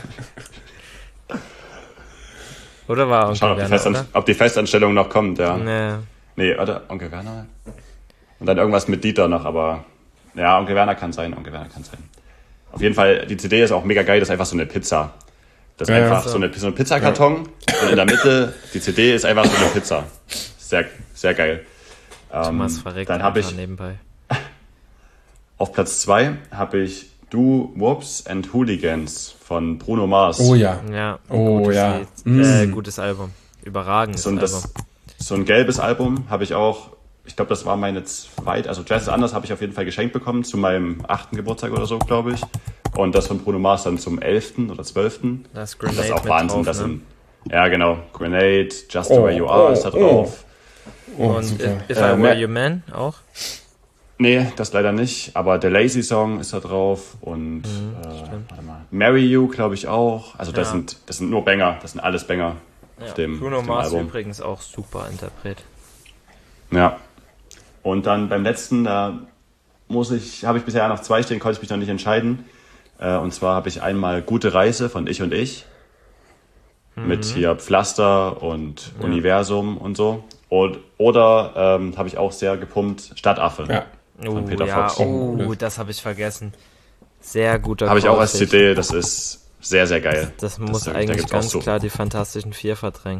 Oder war Onkel Schauen, Werner, ob die Festanstellung noch kommt, ja. oder? Nee, warte, Onkel Werner? Und dann irgendwas mit Dieter noch, aber ja, Onkel Werner kann sein. Auf jeden Fall, die CD ist auch mega geil, das ist einfach so eine Pizza. Das ist Ja, einfach so. so ein Pizzakarton und in der Mitte, die CD ist einfach so eine Pizza. Sehr, sehr geil. Thomas verreckt dann habe einfach ich nebenbei. auf Platz 2 habe ich Do Whoops and Hooligans von Bruno Mars. Oh ja. Ja, Oh gutes ja. Lied. Gutes Album. Überragendes Album. So ein gelbes Album habe ich auch, ich glaube, das war meine zweite, also Jazz ist anders, habe ich auf jeden Fall geschenkt bekommen zu meinem 8. Geburtstag oder so, glaube ich. Und das von Bruno Mars dann zum 11. oder 12. Das Und Grenade das ist auch mit Wahnsinn. drauf, Das ne? sind, ja, genau. Grenade, Just the Way You Are ist da drauf. Oh, Und super. If I Were Your Man auch? Nee, das leider nicht. Aber der Lazy Song ist da drauf. Und warte mal. Marry You, glaube ich, auch. Also das sind nur Banger. Das sind alles Banger auf dem Bruno auf dem Mars Album. übrigens auch super Interpret. Ja. Und dann beim letzten, da habe ich bisher noch 2 stehen, konnte ich mich noch nicht entscheiden. Und zwar habe ich einmal Gute Reise von Ich und Ich. Mit hier Pflaster und Universum und so. Oder habe ich auch sehr gepumpt Stadtaffe Ja. von Peter ja, Fox. das habe ich vergessen. Sehr guter Habe ich auch als Vorsicht. CD, das ist sehr, sehr geil. Das muss da eigentlich gibt's auch ganz so. klar die Fantastischen Vier verdrängen.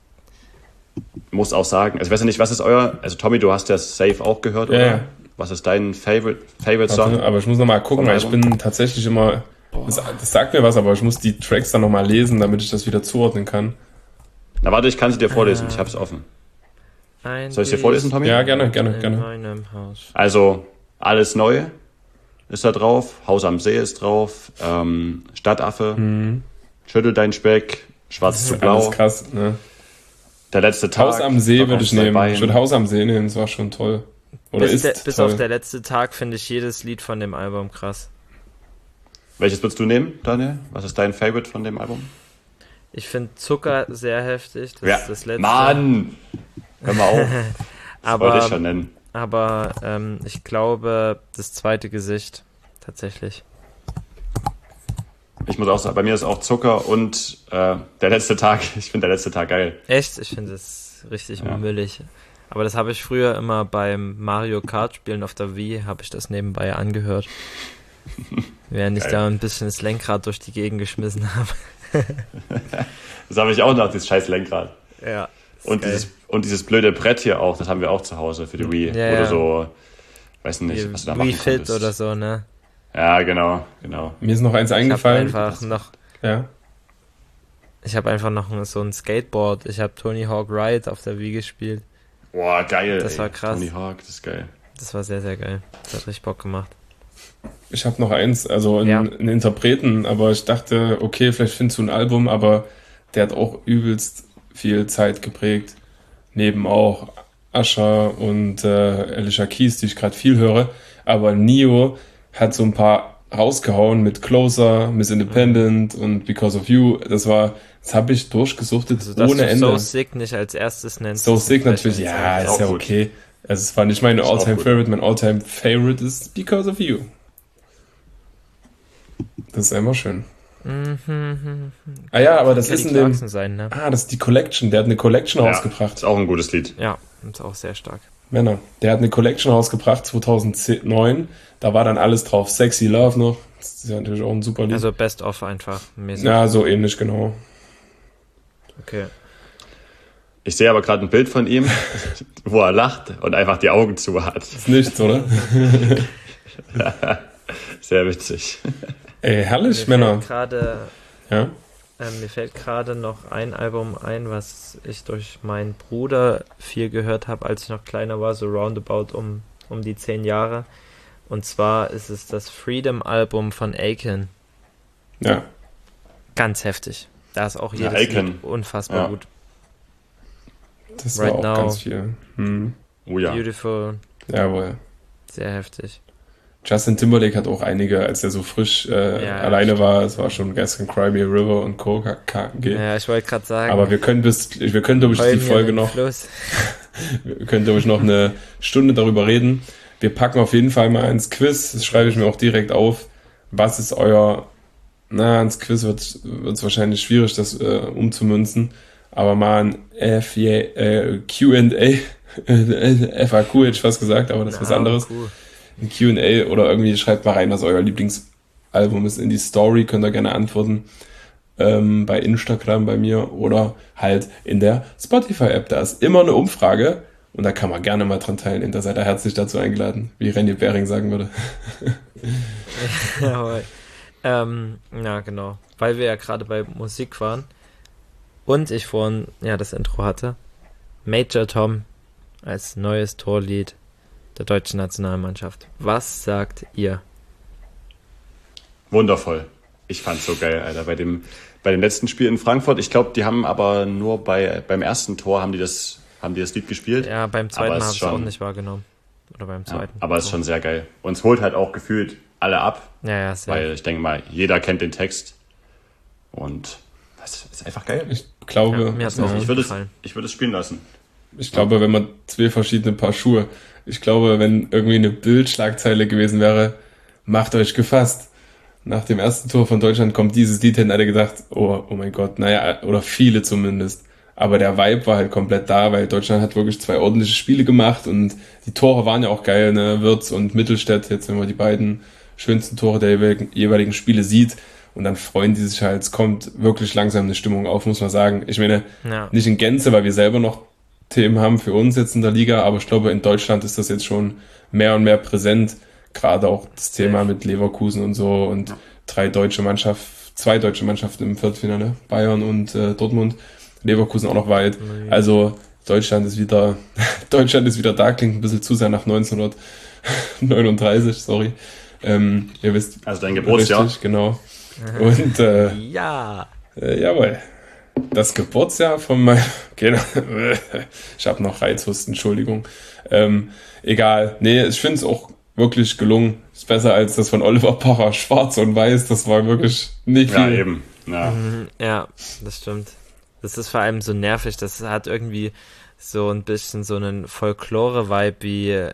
Muss auch sagen, also ich weiß ja nicht, was ist also Tommy, du hast ja Safe auch gehört, oder? Ja. Was ist dein Favorite Song? Aber ich muss nochmal gucken, weil ich bin tatsächlich immer, das sagt mir was, aber ich muss die Tracks dann nochmal lesen, damit ich das wieder zuordnen kann. Na warte, ich kann sie dir vorlesen, ich habe es offen. Soll ich dir vorlesen, Tommy? Ja, gerne. In meinem Haus. Also, Alles Neu ist da drauf, Haus am See ist drauf, Stadtaffe, Schüttel dein Speck, Schwarz zu Blau, Alles krass, ne? Der letzte Tag. Haus am See würde ich Stockholm nehmen. Bein. Ich würde Haus am See nehmen, das war schon toll. Oder Bis toll. auf der letzte Tag finde ich jedes Lied von dem Album krass. Welches würdest du nehmen, Daniel? Was ist dein Favorite von dem Album? Ich finde Zucker sehr heftig. Das ist das letzte. Mann! Hör mal auf. Das wollte ich schon nennen. Aber ich glaube, das zweite Gesicht tatsächlich. Ich muss auch sagen, bei mir ist auch Zucker und der letzte Tag. Ich finde der letzte Tag geil. Echt? Ich finde das richtig müllig. Aber das habe ich früher immer beim Mario Kart spielen auf der Wii, habe ich das nebenbei angehört. Während ich da ein bisschen das Lenkrad durch die Gegend geschmissen habe. Das habe ich auch noch, dieses scheiß Lenkrad. Ja. Und dieses blöde Brett hier auch, das haben wir auch zu Hause für die Wii. Ja, oder ja. so, weiß nicht, was du da machen Wii Fit konntest. oder so, ne? Ja, genau. Mir ist noch eins Ich habe eingefallen. einfach noch so ein Skateboard. Ich habe Tony Hawk Ride auf der Wii gespielt. Boah, geil. Das war krass. Tony Hawk, das ist geil. Das war sehr, sehr geil. Das hat richtig Bock gemacht. Ich habe noch eins, also einen Interpreten, aber ich dachte, okay, vielleicht findest du ein Album, aber der hat auch übelst viel Zeit geprägt. Neben auch Usher und Alicia Keys, die ich gerade viel höre. Aber Neo hat so ein paar rausgehauen mit Closer, Miss Independent und Because of You. Das habe ich durchgesuchtet Also, dass ohne du Ende. So Sick nicht als erstes nennst. So ist Sick vielleicht natürlich, ein ja, Zeichen. ist ja gut. okay. Also es war nicht meine Ist auch All-Time gut. Favorite. Mein All-Time Favorite ist Because of You. Das ist immer schön. Ah ja, aber das Kelly ist in dem... Clarkson sein, ne? Das ist die Collection. Der hat eine Collection Ja, rausgebracht. ist auch ein gutes Lied. Ja, ist auch sehr stark. Männer. Der hat eine Collection rausgebracht 2009. Da war dann alles drauf. Sexy Love noch. Das ist ja natürlich auch ein super Lied. Also Best of einfach mäßig. Ja, so ähnlich, genau. Okay. Ich sehe aber gerade ein Bild von ihm, wo er lacht und einfach die Augen zu hat. Ist nichts, oder? Sehr witzig. Ey, herrlich, Mir Männer. fällt gerade noch ein Album ein, was ich durch meinen Bruder viel gehört habe, als ich noch kleiner war, so roundabout um die 10 Jahre. Und zwar ist es das Freedom-Album von Akon. Ja. Ganz heftig. Da ist auch jedes Akon. Lied unfassbar gut. Das Right war auch Now. ganz viel. Oh ja. Beautiful, Jawohl. sehr heftig. Justin Timberlake hat auch einige, als er so frisch alleine stimmt. war. Es war schon Gas Can Cry Me a River und Co. KG. Ja, ich wollte gerade sagen, Aber wir können glaube ich, heulen die wir Folge den noch, Fluss. wir können, glaube ich, noch eine Stunde darüber reden. Wir packen auf jeden Fall mal ins Quiz. Das schreibe ich mir auch direkt auf. Was ist ins Quiz wird es wahrscheinlich schwierig, das umzumünzen. Aber mal ein Q&A, FAQ hätte ich fast gesagt, aber das ist was anderes. Cool. Ein Q&A oder irgendwie schreibt mal rein, was euer Lieblingsalbum ist in die Story, könnt ihr gerne antworten. Bei Instagram bei mir oder halt in der Spotify-App. Da ist immer eine Umfrage Und da kann man gerne mal dran teilnehmen. Da seid ihr herzlich dazu eingeladen, wie René Behring sagen würde. Jawohl. Ja, genau. Weil wir ja gerade bei Musik waren und ich vorhin ja das Intro hatte. Major Tom als neues Torlied der deutschen Nationalmannschaft. Was sagt ihr? Wundervoll. Ich fand's so geil, Alter. Bei dem letzten Spiel in Frankfurt, ich glaube, die haben aber nur beim ersten Tor haben die das Lied gespielt. Ja, beim zweiten habe ich es auch nicht wahrgenommen. Oder beim zweiten. Aber es ist schon sehr geil. Und es holt halt auch gefühlt alle ab. Ja, sehr. Weil ich denke mal, jeder kennt den Text. Und das ist einfach geil. Ich glaube, mir hat's auch Ich würde es spielen lassen. Ich glaube, wenn man 2 verschiedene Paar Schuhe, ich glaube, wenn irgendwie eine Bildschlagzeile gewesen wäre, macht euch gefasst. Nach dem ersten Tor von Deutschland kommt dieses Lied, hätten alle gedacht, oh mein Gott, naja, oder viele zumindest. Aber der Vibe war halt komplett da, weil Deutschland hat wirklich 2 ordentliche Spiele gemacht und die Tore waren ja auch geil, ne? Wirtz und Mittelstädt, jetzt wenn man die beiden schönsten Tore der jeweiligen Spiele sieht und dann freuen die sich halt, es kommt wirklich langsam eine Stimmung auf, muss man sagen. Ich meine, nicht in Gänze, weil wir selber noch Themen haben für uns jetzt in der Liga, aber ich glaube, in Deutschland ist das jetzt schon mehr und mehr präsent, gerade auch das Thema mit Leverkusen und so und 2 deutsche Mannschaften im Viertelfinale, Bayern und Dortmund, Leverkusen auch noch weit. Also Deutschland ist wieder da, klingt ein bisschen zu sehr nach 1939, sorry. Ihr wisst. Also dein Geburtsjahr. Richtig, genau. Und jawohl. Das Geburtsjahr von meinem... Okay, ich habe noch Reizhusten, Entschuldigung. Egal. Nee, ich finde es auch wirklich gelungen. Ist besser als das von Oliver Pocher, schwarz und weiß. Das war wirklich nicht viel. Ja, eben. Ja, das stimmt. Das ist vor allem so nervig. Das hat irgendwie so ein bisschen so einen Folklore-Vibe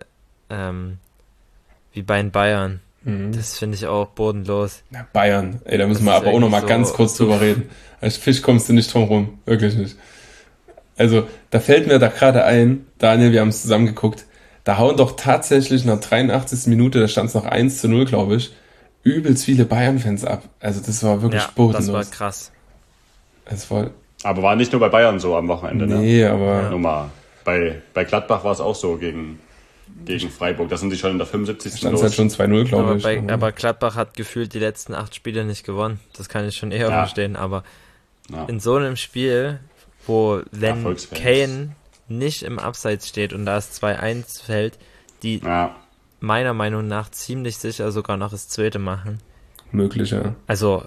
wie bei den Bayern. Das finde ich auch bodenlos. Na, Bayern, ey, da müssen wir aber auch noch mal ganz kurz drüber reden. Als Fisch kommst du nicht drum rum, wirklich nicht. Also, da fällt mir da gerade ein, Daniel, wir haben es zusammen geguckt, da hauen doch tatsächlich nach 83. Minute, da stand es noch 1:0, glaube ich, übelst viele Bayern-Fans ab. Also das war wirklich bodenlos. Das war krass. Aber war nicht nur bei Bayern so am Wochenende, ne? Nee, aber... Nur mal, bei Gladbach war es auch so gegen Freiburg. Da sind sie schon in der 75. Da stand es halt schon 2:0, glaube ich. Aber Gladbach hat gefühlt die letzten 8 Spiele nicht gewonnen. Das kann ich schon eher verstehen. Aber in so einem Spiel, wo wenn Kane nicht im Abseits steht und da es 2:1 fällt, die meiner Meinung nach ziemlich sicher sogar noch das zweite machen. Möglich, ja. Also,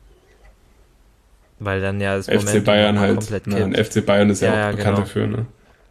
weil dann ja das FC Momentum Bayern halt. komplett Nein, FC Bayern ist ja auch bekannt dafür, ne?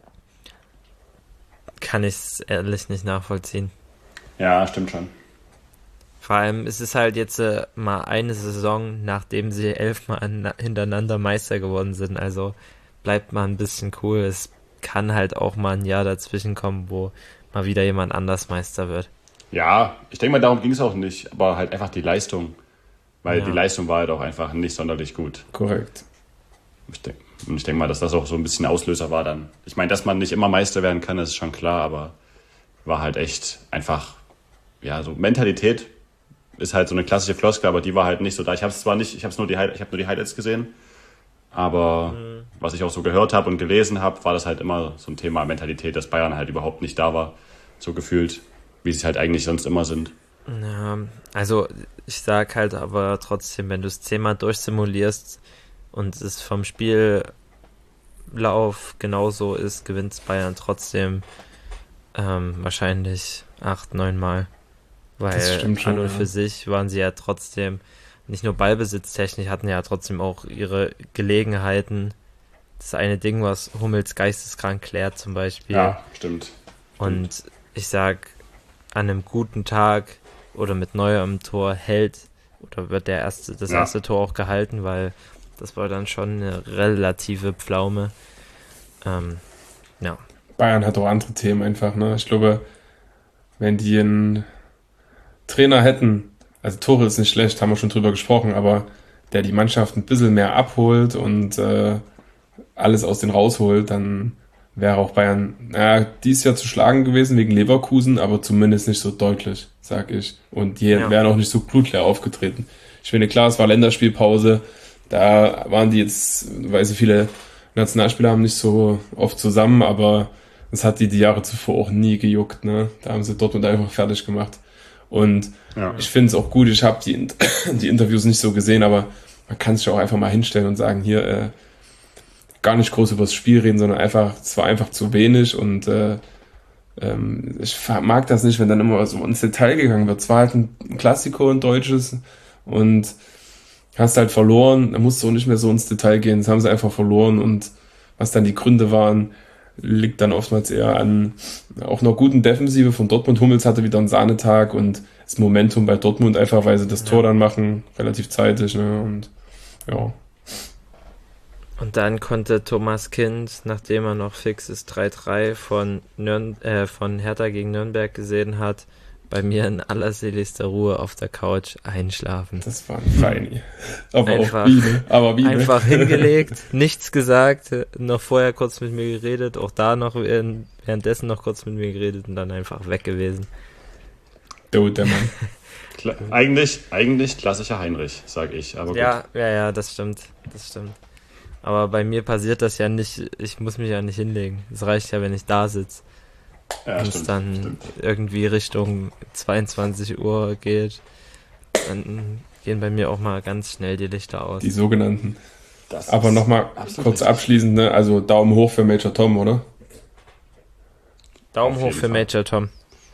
Kann ich es ehrlich nicht nachvollziehen. Ja, stimmt schon. Vor allem ist es halt jetzt mal eine Saison, nachdem sie 11 Mal hintereinander Meister geworden sind. Also bleibt mal ein bisschen cool. Es kann halt auch mal ein Jahr dazwischen kommen, wo mal wieder jemand anders Meister wird. Ja, ich denke mal, darum ging es auch nicht. Aber halt einfach die Leistung. Weil die Leistung war halt auch einfach nicht sonderlich gut. Korrekt. Ich denke mal, dass das auch so ein bisschen Auslöser war dann. Ich meine, dass man nicht immer Meister werden kann, das ist schon klar, aber war halt echt einfach, ja, so Mentalität ist halt so eine klassische Floskel, aber die war halt nicht so da. Ich habe nur die Highlights gesehen, aber was ich auch so gehört habe und gelesen habe, war das halt immer so ein Thema Mentalität, dass Bayern halt überhaupt nicht da war, so gefühlt, wie sie halt eigentlich sonst immer sind. Ja, also ich sag halt aber trotzdem, wenn du es 10-mal durchsimulierst und es vom Spiellauf genauso ist, gewinnt Bayern trotzdem wahrscheinlich 8-9 Mal. Weil an und für sich waren sie ja trotzdem nicht nur ballbesitztechnisch, hatten ja trotzdem auch ihre Gelegenheiten. Das eine Ding, was Hummels geisteskrank klärt zum Beispiel. Ja, stimmt. Und ich sag, an einem guten Tag oder mit Neuer im Tor hält oder wird das erste Tor auch gehalten, weil das war dann schon eine relative Pflaume. Bayern hat auch andere Themen einfach, ne? Ich glaube, wenn die einen Trainer hätten, also Tore ist nicht schlecht, haben wir schon drüber gesprochen, aber der die Mannschaft ein bisschen mehr abholt und alles aus denen rausholt, dann wäre auch Bayern dieses Jahr zu schlagen gewesen wegen Leverkusen, aber zumindest nicht so deutlich, sag ich. Und die wären auch nicht so blutleer aufgetreten. Ich finde, klar, es war Länderspielpause, da waren die jetzt, weil sie viele Nationalspieler haben, nicht so oft zusammen, aber Das hat die Jahre zuvor auch nie gejuckt, ne? Da haben sie Dortmund einfach fertig gemacht. Und ich finde es auch gut, ich habe die Interviews nicht so gesehen, aber man kann sich auch einfach mal hinstellen und sagen, hier gar nicht groß über das Spiel reden, sondern einfach, es war einfach zu wenig und ich mag das nicht, wenn dann immer so ins Detail gegangen wird. Es war halt ein Klassiko, ein deutsches und hast halt verloren, da musst du auch nicht mehr so ins Detail gehen, das haben sie einfach verloren und was dann die Gründe waren, liegt dann oftmals eher an auch einer guten Defensive von Dortmund. Hummels hatte wieder einen Sahnetag und das Momentum bei Dortmund einfach, weil sie das Tor dann machen, relativ zeitig, ne, und ja. Und dann konnte Thomas Kind, nachdem er noch fixes 3-3 von Hertha gegen Nürnberg gesehen hat, bei mir in allerseligster Ruhe auf der Couch einschlafen. Das war ein Feini. Aber einfach, auch Biene. Aber Biene. Einfach hingelegt, nichts gesagt, noch vorher kurz mit mir geredet, auch da noch währenddessen noch kurz mit mir geredet und dann einfach weg gewesen. Der Mann. Eigentlich klassischer Heinrich, sag ich. Aber gut. Ja, das stimmt. Aber bei mir passiert das ja nicht, ich muss mich ja nicht hinlegen. Es reicht ja, wenn ich da sitze. Ja, wenn es dann irgendwie Richtung 22 Uhr geht, dann gehen bei mir auch mal ganz schnell die Lichter aus. Die sogenannten. Aber nochmal kurz abschließend, ne? Also Daumen hoch für Major Tom, oder? Daumen hoch für Major Tom.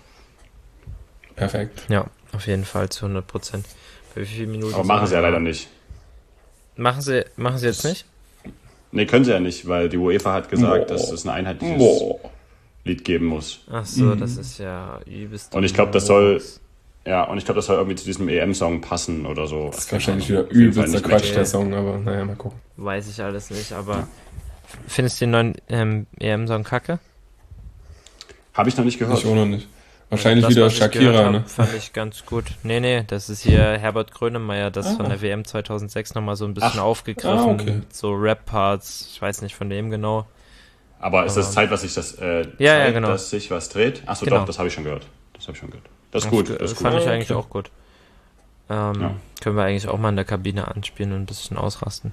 Perfekt. Ja, auf jeden Fall zu 100%. Bei wie vielen Minuten? Aber machen sie ja leider nicht. Machen sie jetzt nicht? Nee, können sie ja nicht, weil die UEFA hat gesagt, dass es ein einheitliches Lied geben muss. Ach so, das ist ja übelst. Und ich glaube, das soll irgendwie zu diesem EM-Song passen oder so. Das ist wahrscheinlich wieder übelster Quatsch, der Song, aber naja, mal gucken. Weiß ich alles nicht, aber findest du den neuen EM-Song kacke? Habe ich noch nicht gehört. Ich auch noch nicht. Wahrscheinlich das, wieder Shakira, ne? Fand ich ganz gut. Nee, das ist hier Herbert Grönemeyer, das von der WM 2006 nochmal so ein bisschen aufgegriffen. Okay. So Rap-Parts, ich weiß nicht von dem genau. Aber ist das Zeit, dass sich genau. dass sich was dreht? Achso, genau. Doch, das habe ich schon gehört. Das ist gut. Das fand ich eigentlich auch gut. Können wir eigentlich auch mal in der Kabine anspielen und ein bisschen ausrasten.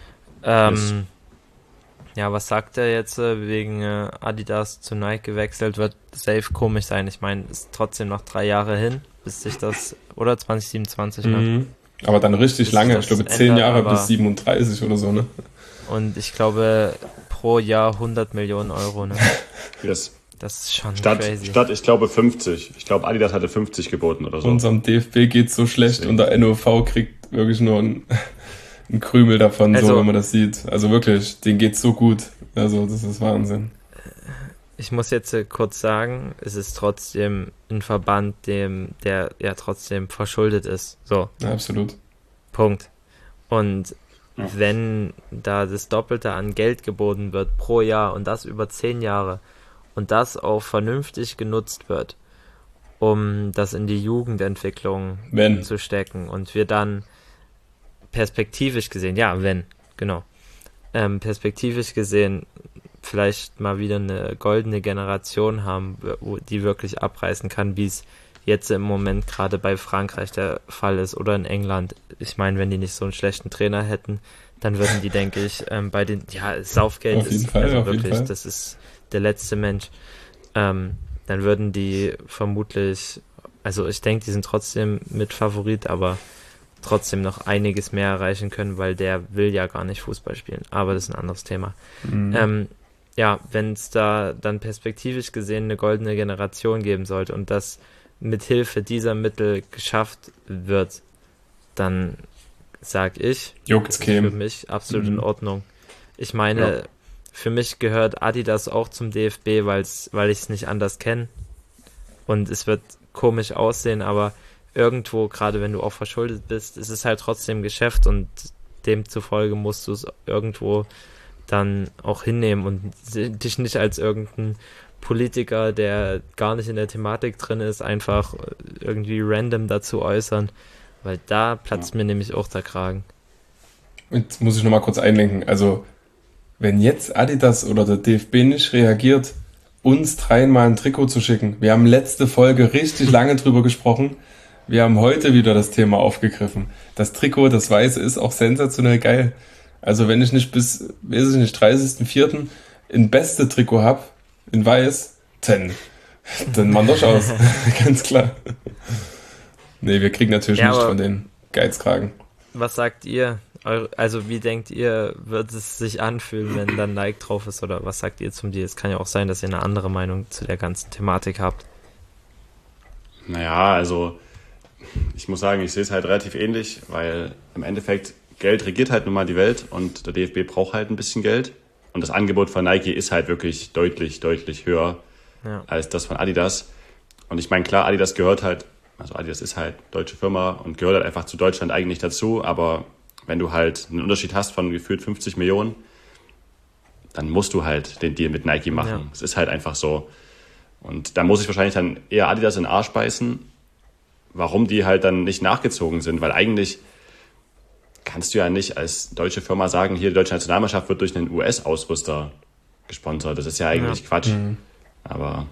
Ja, was sagt er jetzt wegen Adidas zu Nike gewechselt? Wird safe komisch sein. Ich meine, ist trotzdem noch 3 Jahre hin, bis sich das, oder 2027, ne? Aber dann richtig bis lange. Ich glaube 10 Jahre bis 37 oder so, ne? Und ich glaube pro Jahr 100 Millionen Euro, ne? Yes. Das ist schon crazy. Statt, ich glaube, 50. Ich glaube, Adidas hatte 50 geboten oder so. Unserem DFB geht's so schlecht und der NOV kriegt wirklich nur ein Krümel davon, so wenn man das sieht. Also wirklich, denen geht's so gut. Also das ist Wahnsinn. Ich muss jetzt kurz sagen, es ist trotzdem ein Verband, der ja trotzdem verschuldet ist. So. Ja, absolut. Punkt. Und wenn da das Doppelte an Geld geboten wird pro Jahr und das über 10 Jahre und das auch vernünftig genutzt wird, um das in die Jugendentwicklung zu stecken und wir dann perspektivisch gesehen, perspektivisch gesehen vielleicht mal wieder eine goldene Generation haben, die wirklich abreißen kann, wie es jetzt im Moment gerade bei Frankreich der Fall ist oder in England. Ich meine, wenn die nicht so einen schlechten Trainer hätten, dann würden die, denke ich, bei den, Southgate auf jeden Fall, also wirklich, das ist der letzte Mensch. Dann würden die vermutlich, also ich denke, die sind trotzdem mit Favorit, aber trotzdem noch einiges mehr erreichen können, weil der will ja gar nicht Fußball spielen. Aber das ist ein anderes Thema. Wenn es da dann perspektivisch gesehen eine goldene Generation geben sollte und das mit Hilfe dieser Mittel geschafft wird, dann sag ich, das ist für mich absolut in Ordnung. Ich meine, für mich gehört Adidas auch zum DFB, weil ich es nicht anders kenne. Und es wird komisch aussehen, aber irgendwo, gerade wenn du auch verschuldet bist, ist es halt trotzdem Geschäft und demzufolge musst du es irgendwo dann auch hinnehmen und dich nicht als irgendein Politiker, der gar nicht in der Thematik drin ist, einfach irgendwie random dazu äußern, weil da platzt mir nämlich auch der Kragen. Jetzt muss ich nochmal kurz einlenken, also wenn jetzt Adidas oder der DFB nicht reagiert, uns 3-mal ein Trikot zu schicken, wir haben letzte Folge richtig lange drüber gesprochen, wir haben heute wieder das Thema aufgegriffen. Das Trikot, das Weiße, ist auch sensationell geil. Also wenn ich nicht bis, 30.04. ein beste Trikot habe, in weiß, 10. Dann machen doch aus. Ganz klar. Nee, wir kriegen natürlich nicht von den Geizkragen. Was sagt ihr? Also wie denkt ihr, wird es sich anfühlen, wenn dann Nike drauf ist? Oder was sagt ihr zum Deal? Es kann ja auch sein, dass ihr eine andere Meinung zu der ganzen Thematik habt. Naja, also ich muss sagen, ich sehe es halt relativ ähnlich, weil im Endeffekt Geld regiert halt nun mal die Welt und der DFB braucht halt ein bisschen Geld. Und das Angebot von Nike ist halt wirklich deutlich, deutlich höher als das von Adidas. Und ich meine, klar, Adidas gehört halt, also Adidas ist halt deutsche Firma und gehört halt einfach zu Deutschland eigentlich dazu, aber wenn du halt einen Unterschied hast von gefühlt 50 Millionen, dann musst du halt den Deal mit Nike machen. Es ist halt einfach so. Und da muss ich wahrscheinlich dann eher Adidas in den Arsch beißen, warum die halt dann nicht nachgezogen sind, weil eigentlich kannst du ja nicht als deutsche Firma sagen, hier die deutsche Nationalmannschaft wird durch einen US-Ausrüster gesponsert. Das ist ja eigentlich Quatsch. Aber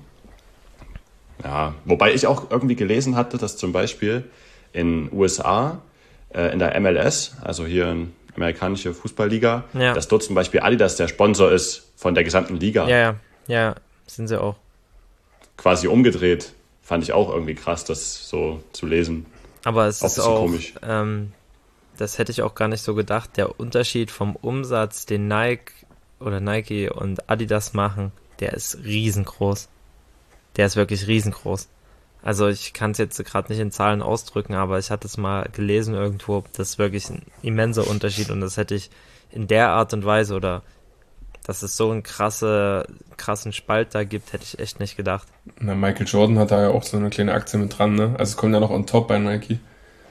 ja, wobei ich auch irgendwie gelesen hatte, dass zum Beispiel in USA, in der MLS, also hier in amerikanische Fußballliga, dass dort zum Beispiel Adidas der Sponsor ist von der gesamten Liga. Ja, sind sie auch. Quasi umgedreht. Fand ich auch irgendwie krass, das so zu lesen. Aber es ist auch komisch. Das hätte ich auch gar nicht so gedacht. Der Unterschied vom Umsatz, den Nike und Adidas machen, der ist riesengroß. Der ist wirklich riesengroß. Also ich kann es jetzt gerade nicht in Zahlen ausdrücken, aber ich hatte es mal gelesen irgendwo. Das ist wirklich ein immenser Unterschied und das hätte ich in der Art und Weise oder dass es so einen krassen Spalt da gibt, hätte ich echt nicht gedacht. Na, Michael Jordan hat da ja auch so eine kleine Aktie mit dran, ne? Also es kommt ja noch on top bei Nike.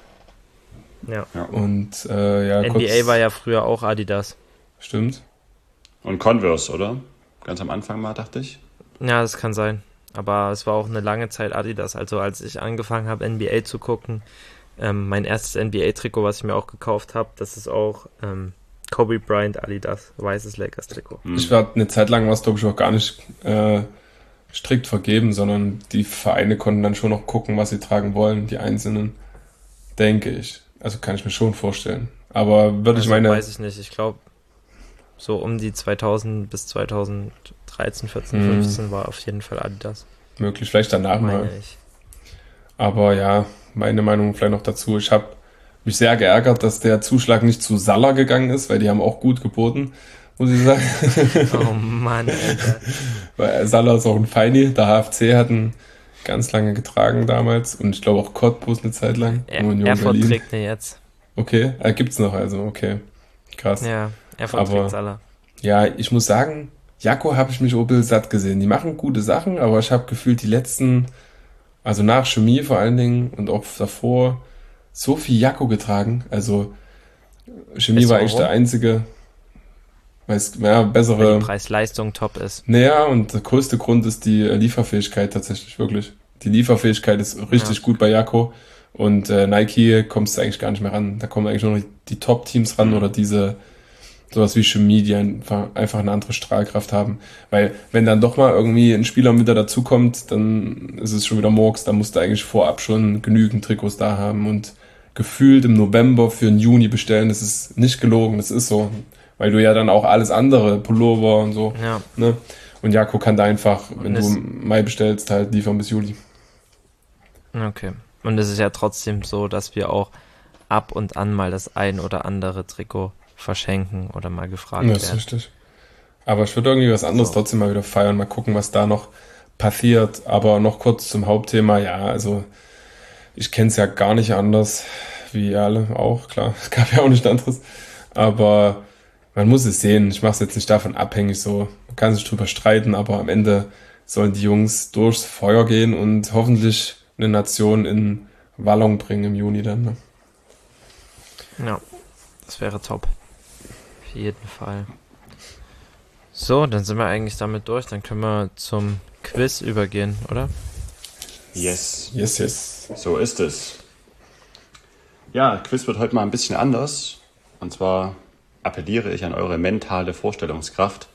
Ja. Und NBA war ja früher auch Adidas. Stimmt. Und Converse, oder? Ganz am Anfang mal, dachte ich. Ja, das kann sein. Aber es war auch eine lange Zeit Adidas. Also als ich angefangen habe, NBA zu gucken, mein erstes NBA-Trikot, was ich mir auch gekauft habe, das ist auch Kobe Bryant Adidas, weißes Lakers-Trikot. Ich war eine Zeit lang, was glaube ich auch gar nicht strikt vergeben, sondern die Vereine konnten dann schon noch gucken, was sie tragen wollen, die Einzelnen, denke ich. Also kann ich mir schon vorstellen. Aber würde ich meine... Weiß ich nicht. Ich glaube, so um die 2000 bis 2013, 14, 15 war auf jeden Fall Adidas. Möglich, vielleicht danach mal. Aber ja, meine Meinung vielleicht noch dazu. Ich habe mich sehr geärgert, dass der Zuschlag nicht zu Salah gegangen ist, weil die haben auch gut geboten, muss ich sagen. Oh Mann, Alter. Weil Salah ist auch ein Feini. Der HFC hat ihn ganz lange getragen damals und ich glaube auch Cottbus eine Zeit lang. Erfurt trägt ihn jetzt. Okay, gibt's noch also, okay. Krass. Ja, Erfurt trägt Salah. Ja, ich muss sagen, Jakko habe ich mich Opel satt gesehen. Die machen gute Sachen, aber ich habe gefühlt die letzten, also nach Chemie vor allen Dingen und auch davor, so viel Jakko getragen. Also Chemie war eigentlich der einzige, weil es bessere... Weil die Preis-Leistung top ist. Naja, und der größte Grund ist die Lieferfähigkeit tatsächlich, wirklich. Die Lieferfähigkeit ist richtig gut bei Jakko und Nike kommst du eigentlich gar nicht mehr ran. Da kommen eigentlich nur noch die Top-Teams ran oder sowas wie Chemie, die einfach eine andere Strahlkraft haben. Weil wenn dann doch mal irgendwie ein Spieler mit dazukommt, dann ist es schon wieder Murks. Da musst du eigentlich vorab schon genügend Trikots da haben und gefühlt im November für den Juni bestellen. Das ist nicht gelogen, das ist so. Weil du ja dann auch alles andere, Pullover und so, ne? Und Jakko kann da einfach, wenn du im Mai bestellst, halt liefern bis Juli. Okay. Und es ist ja trotzdem so, dass wir auch ab und an mal das ein oder andere Trikot verschenken oder mal gefragt werden. Das ist richtig. Aber ich würde irgendwie was anderes trotzdem mal wieder feiern, mal gucken, was da noch passiert. Aber noch kurz zum Hauptthema. Ja, also ich kenne es ja gar nicht anders, wie ihr alle auch, klar. Es gab ja auch nichts anderes. Aber man muss es sehen. Ich mache es jetzt nicht davon abhängig so. Man kann sich drüber streiten, aber am Ende sollen die Jungs durchs Feuer gehen und hoffentlich eine Nation in Wallung bringen im Juni dann. Ne? Ja, das wäre top. Auf jeden Fall. So, dann sind wir eigentlich damit durch. Dann können wir zum Quiz übergehen, oder? Yes. Yes. So ist es. Ja, Quiz wird heute mal ein bisschen anders. Und zwar appelliere ich an eure mentale Vorstellungskraft.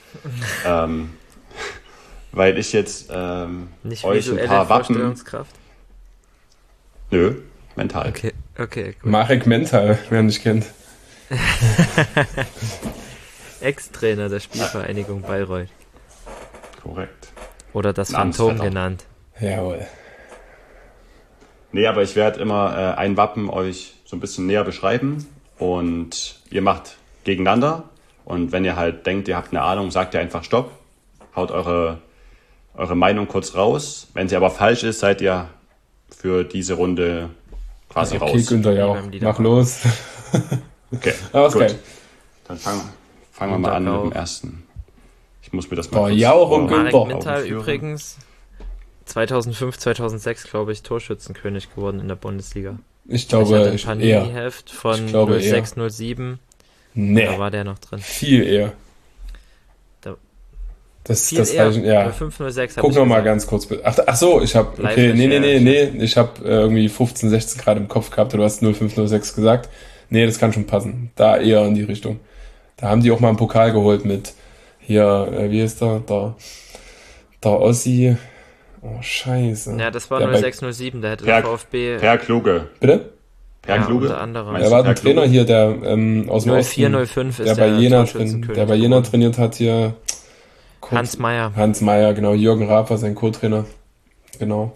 Weil ich jetzt nicht euch ein paar Wappen... Vorstellungskraft? Nö, mental. Okay, gut. Marek Mental, wer ihn nicht kennt. Ex-Trainer der Spielvereinigung Bayreuth. Korrekt. Oder das Namensvetter. Phantom genannt. Jawohl. Nee, aber ich werde immer ein Wappen euch so ein bisschen näher beschreiben und ihr macht gegeneinander. Und wenn ihr halt denkt, ihr habt eine Ahnung, sagt ihr einfach Stopp, haut eure Meinung kurz raus. Wenn sie aber falsch ist, seid ihr für diese Runde quasi Okay, raus. Günther Jauch, beim Liedermachen. mach los. Okay, Aber ist gut. geil. Dann fangen wir mal an mit dem ersten. Ich muss mir das mal Boah, Jauch und vor- Günther. Marek Mintal Augenführung. übrigens 2005, 2006, glaube ich, Torschützenkönig geworden in der Bundesliga. Ich Ich glaube, hatte ein eher. Panini-Heft von Ich glaube eher. 06, 07. Da Nee, war der noch drin. viel eher. Da- Das Viel weiß eher. ich, ja. 506 Guck noch mal ganz kurz bitte. Ach so, ich habe okay, nee. Ich habe irgendwie 15, 16 gerade im Kopf gehabt. Du hast 0506 gesagt. Nee, das kann schon passen. Da eher in die Richtung. Da haben die auch mal einen Pokal geholt mit hier, wie ist der? Der Ossi. Oh, scheiße. Ja, das war Der bei- 06, 07. Da hätte der VfB Per Kluge. Bitte? Per Ja, Kluge. unter anderem. Meinst Er du war Per ein Trainer Kluge? hier, der aus dem 04, Osten, 05 ist der bei Jena Torschützenkönig der bei Jena geworden. trainiert hat hier. Kurz- Hans Meyer. Hans Meyer, genau. Jürgen Raab war sein Co-Trainer. Genau.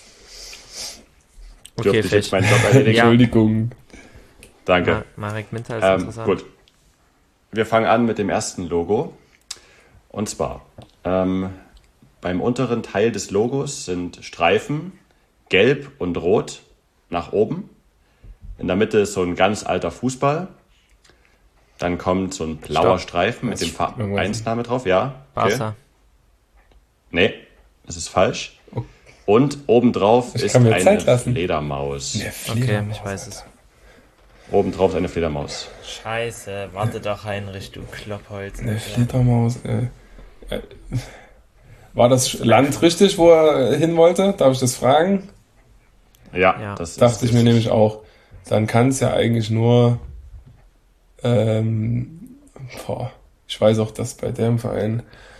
Dürfte Okay, ich jetzt vielleicht. meinen Job erledigen? Ja. Entschuldigung. Danke. Marek Mintal ist interessant. Gut. Wir fangen an mit dem ersten Logo. Und zwar, beim unteren Teil des Logos sind Streifen, gelb und rot nach oben. In der Mitte ist so ein ganz alter Fußball. Dann kommt so ein blauer Stopp. Streifen mit dem irgendwas- Vereinsname drauf. Ja, okay. Barca. Nee, das ist falsch. Und obendrauf Ich ist kann mir eine Zeit lassen. Fledermaus. Okay, ich weiß es. Obendrauf ist eine Fledermaus. Scheiße, warte doch, Heinrich, du Kloppholz. Eine Fledermaus. War das Land richtig, wo er hin wollte? Darf ich das fragen? Ja, Ja. das Dachte ist ich mir nämlich auch. Dann kann es ja eigentlich nur. Ich weiß auch, dass bei dem Verein.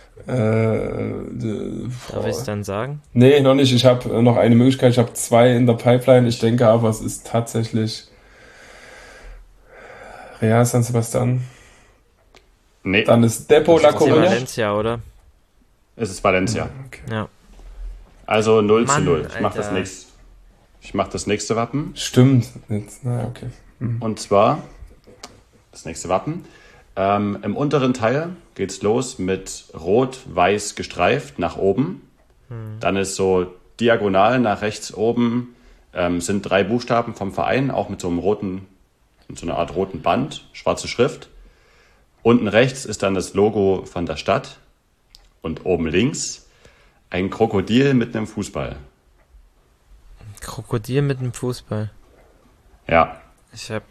Darf ich es dann sagen? Nee, noch nicht. Ich habe noch eine Möglichkeit. Ich habe 2 in der Pipeline. Ich denke aber, es ist tatsächlich Real San Sebastian. Nee, Dann ist Depo La Das ist Die Coruña? Coruña. Valencia, oder? es ist Valencia. Okay. Ja. Also 0 zu Mann, 0. Ich mache Alter. das nächste Wappen. Stimmt. Jetzt, okay. Und zwar das nächste Wappen. Im unteren Teil geht's los mit rot-weiß gestreift nach oben. Dann ist so diagonal nach rechts oben sind 3 Buchstaben vom Verein, auch mit so einer Art roten Band, schwarze Schrift. Unten rechts ist dann das Logo von der Stadt und oben links ein Krokodil mit einem Fußball. Krokodil mit einem Fußball. Ja, Ich hab.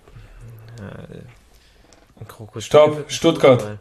Ein Krokodil. Stopp, mit einem Stuttgart. Fußball.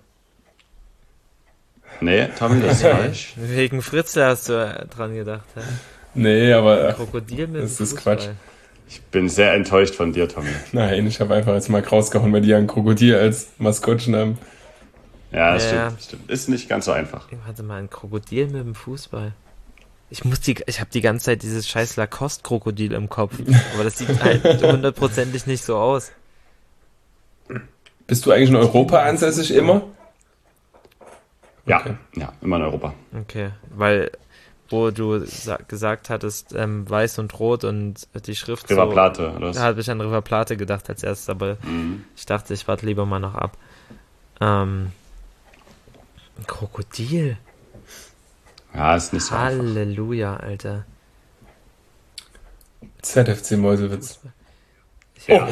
nee, Tommy, das ist falsch. Wegen Fritzl hast du dran gedacht, hä? Nee, aber Krokodil mit Das einem ist Fußball. Quatsch. Ich bin sehr enttäuscht von dir, Tommy. nein, ich habe einfach jetzt mal rausgehauen, weil die ein Krokodil als Maskottchen haben. Ja, das Ja. stimmt, das stimmt. Ist nicht ganz so einfach. Warte mal, ein Krokodil mit dem Fußball. Ich habe die ganze Zeit dieses scheiß Lacoste-Krokodil im Kopf. Aber das sieht halt hundertprozentig nicht so aus. Bist du eigentlich in Europa ansässig immer? Ja, Okay. ja, immer in Europa. Okay, weil wo du gesagt hattest, weiß und rot und die Schrift River so, Plate, oder was? da habe ich an River Plate gedacht als erstes, aber ich dachte, ich warte lieber mal noch ab. Ein Krokodil? Ja, ist nicht so einfach. Halleluja, Alter. ZFC Meuselwitz. Ja.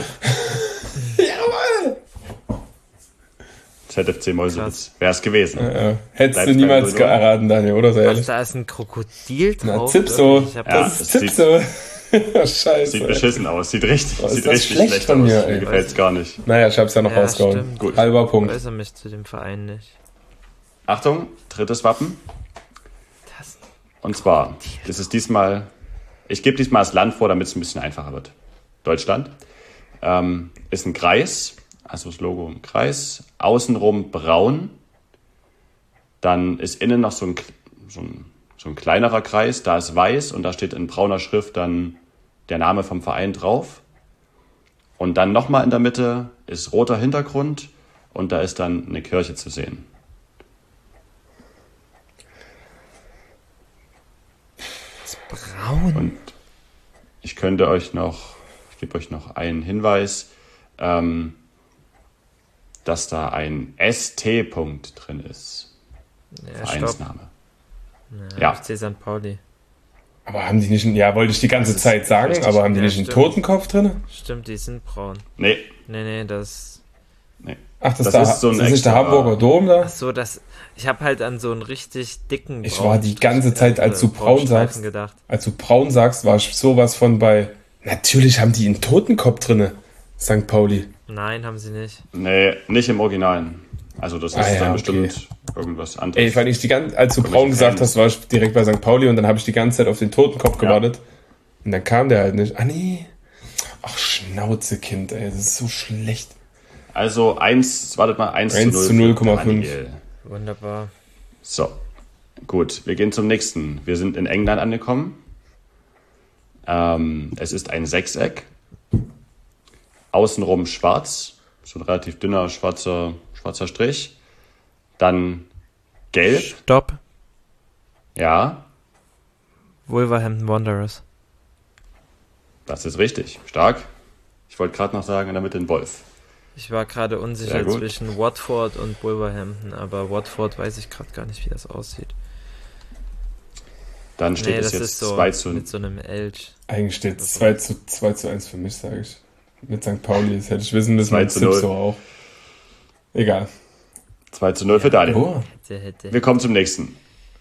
ZFC Meuselwitz. Wäre es gewesen. Hättest Bleibst du niemals beim 0-0? erraten, Daniel, oder? Sei Ach, ehrlich. da ist ein Krokodil Na, drauf. Zipso. Ich hab Ja, Das es ist Zipso. Scheiße. Sieht beschissen aus. Sieht richtig, Was ist sieht das richtig schlecht schlecht von aus. mir, Mir ey. gefällt es gar nicht. Naja, ich hab's ja noch Ja, rausgehauen. stimmt. Gut. Halber Ich Punkt. äußere mich zu dem Verein nicht. Achtung, drittes Wappen. Das Und zwar, das ist diesmal, ich gebe diesmal das Land vor, damit es ein bisschen einfacher wird. Deutschland. Ist ein Kreis, also das Logo im Kreis. Außenrum braun. Dann ist innen noch so ein kleinerer Kreis, da ist weiß und da steht in brauner Schrift dann der Name vom Verein drauf. Und dann nochmal in der Mitte ist roter Hintergrund und da ist dann eine Kirche zu sehen. Braun. Und ich gebe euch noch einen Hinweis, dass da ein ST-Punkt drin ist. Ja, stopp. Vereinsname. Ja. Ja. FC St. Pauli. Aber haben die nicht, wollte ich die ganze Das ist Zeit sagen, richtig. aber haben die Ja, nicht einen stimmt. Totenkopf drin? Stimmt, die sind braun. Nee. Nee, das... Nee. Ach, Das ist da, ist so ein ist das nicht der extra- Hamburger Dom da? Ach so, ich habe halt an so einen richtig dicken Ich braunen war die ganze Zeit, als du braun Braunstreifen sagst, gedacht. als du braun sagst, war ich sowas von bei, natürlich haben die einen Totenkopf drinne, St. Pauli. Nein, haben sie nicht. Nee, nicht im Originalen. Also das ist Ah ja, dann okay. bestimmt irgendwas anderes. Ey, weil ich als du Für braun welche gesagt Fans? hast, war ich direkt bei St. Pauli und dann habe ich die ganze Zeit auf den Totenkopf gewartet. Und dann kam der halt nicht. Ah, nee. Ach, Schnauze, Kind, ey, das ist so schlecht. Also 1 zu 0. 1 zu 0,5. Daniel. Wunderbar. So, gut, wir gehen zum nächsten. Wir sind in England angekommen. Es ist ein Sechseck. Außenrum schwarz, so ein relativ dünner schwarzer Strich. Dann gelb, Stopp. ja, Wolverhampton Wanderers. das ist richtig, stark. Ich wollte gerade noch sagen, in der Mitte ein Wolf. Ich war gerade Sehr unsicher gut. zwischen Watford und Wolverhampton, aber Watford weiß ich gerade gar nicht, wie das aussieht. Dann steht Nee, es das jetzt ist so 2 zu mit so einem Elch. Eigentlich steht es 2 zu 1 für mich, sage ich. Mit St. Pauli, das hätte ich wissen müssen. 2 mit zu 0. Zipso auch. Egal. 2 zu 0 für Daniel. Oh, Hätte. Wir kommen zum nächsten.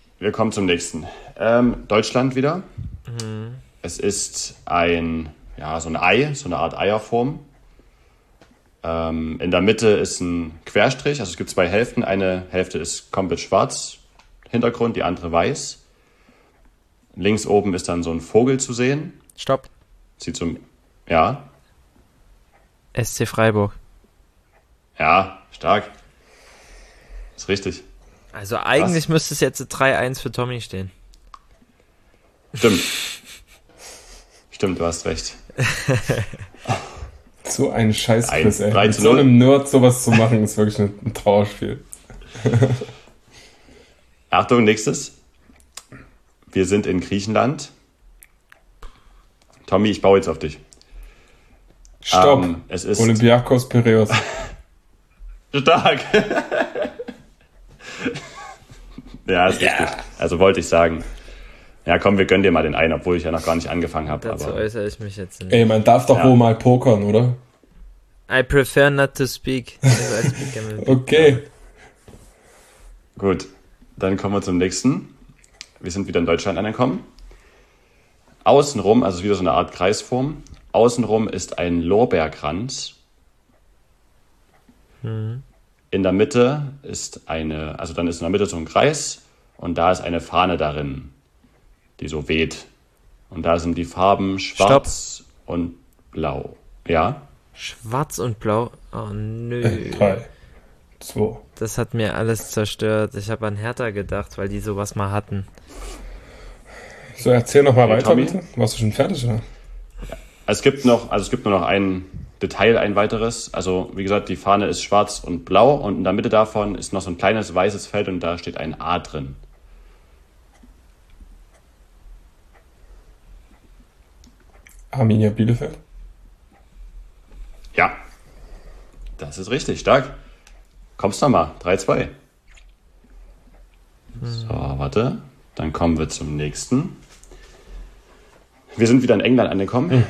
Deutschland wieder. Es ist so ein Ei, so eine Art Eierform. In der Mitte ist ein Querstrich, also es gibt 2 Hälften. Eine Hälfte ist komplett schwarz, Hintergrund, die andere weiß. Links oben ist dann so ein Vogel zu sehen. Stopp. Sieht so, ja, SC Freiburg. stark. Ist richtig. Also eigentlich müsste es jetzt 3-1 für Tommy stehen. Stimmt, du hast recht. so ein Scheißquiz, ey. 3 Mit zu so 0. einem Nerd sowas zu machen, ist wirklich ein Trauerspiel. Achtung, nächstes. Wir sind in Griechenland. Tommy, ich baue jetzt auf dich. Stopp. Es ist Olympiakos Piraeus. stark. Ja, ist richtig. Also wollte ich sagen. Ja, komm, wir gönnen dir mal den einen, obwohl ich ja noch gar nicht angefangen habe. Dazu Aber äußere ich mich jetzt nicht. Ey, man darf doch Ja. wohl mal pokern, oder? I prefer not to speak. Also I speak a little bit. Okay. gut, dann kommen wir zum nächsten. Wir sind wieder in Deutschland angekommen. Außenrum, also wieder so eine Art Kreisform. Außenrum ist ein Lorbeerkranz. In der Mitte ist dann ist in der Mitte so ein Kreis und da ist eine Fahne darin, die so weht. Und da sind die Farben schwarz und blau. Ja? Schwarz und blau? Oh nö. 3, 2. Das hat mir alles zerstört. Ich habe an Hertha gedacht, weil die sowas mal hatten. So, erzähl noch mal Okay, weiter, Tommy? bitte. Warst du schon fertig, oder? Es gibt nur noch ein Detail, ein weiteres. Also, wie gesagt, die Fahne ist schwarz und blau und in der Mitte davon ist noch so ein kleines weißes Feld und da steht ein A drin. Arminia Bielefeld. Ja, das ist richtig, stark. Kommst noch mal, 3-2. So, warte. Dann kommen wir zum nächsten. Wir sind wieder in England angekommen.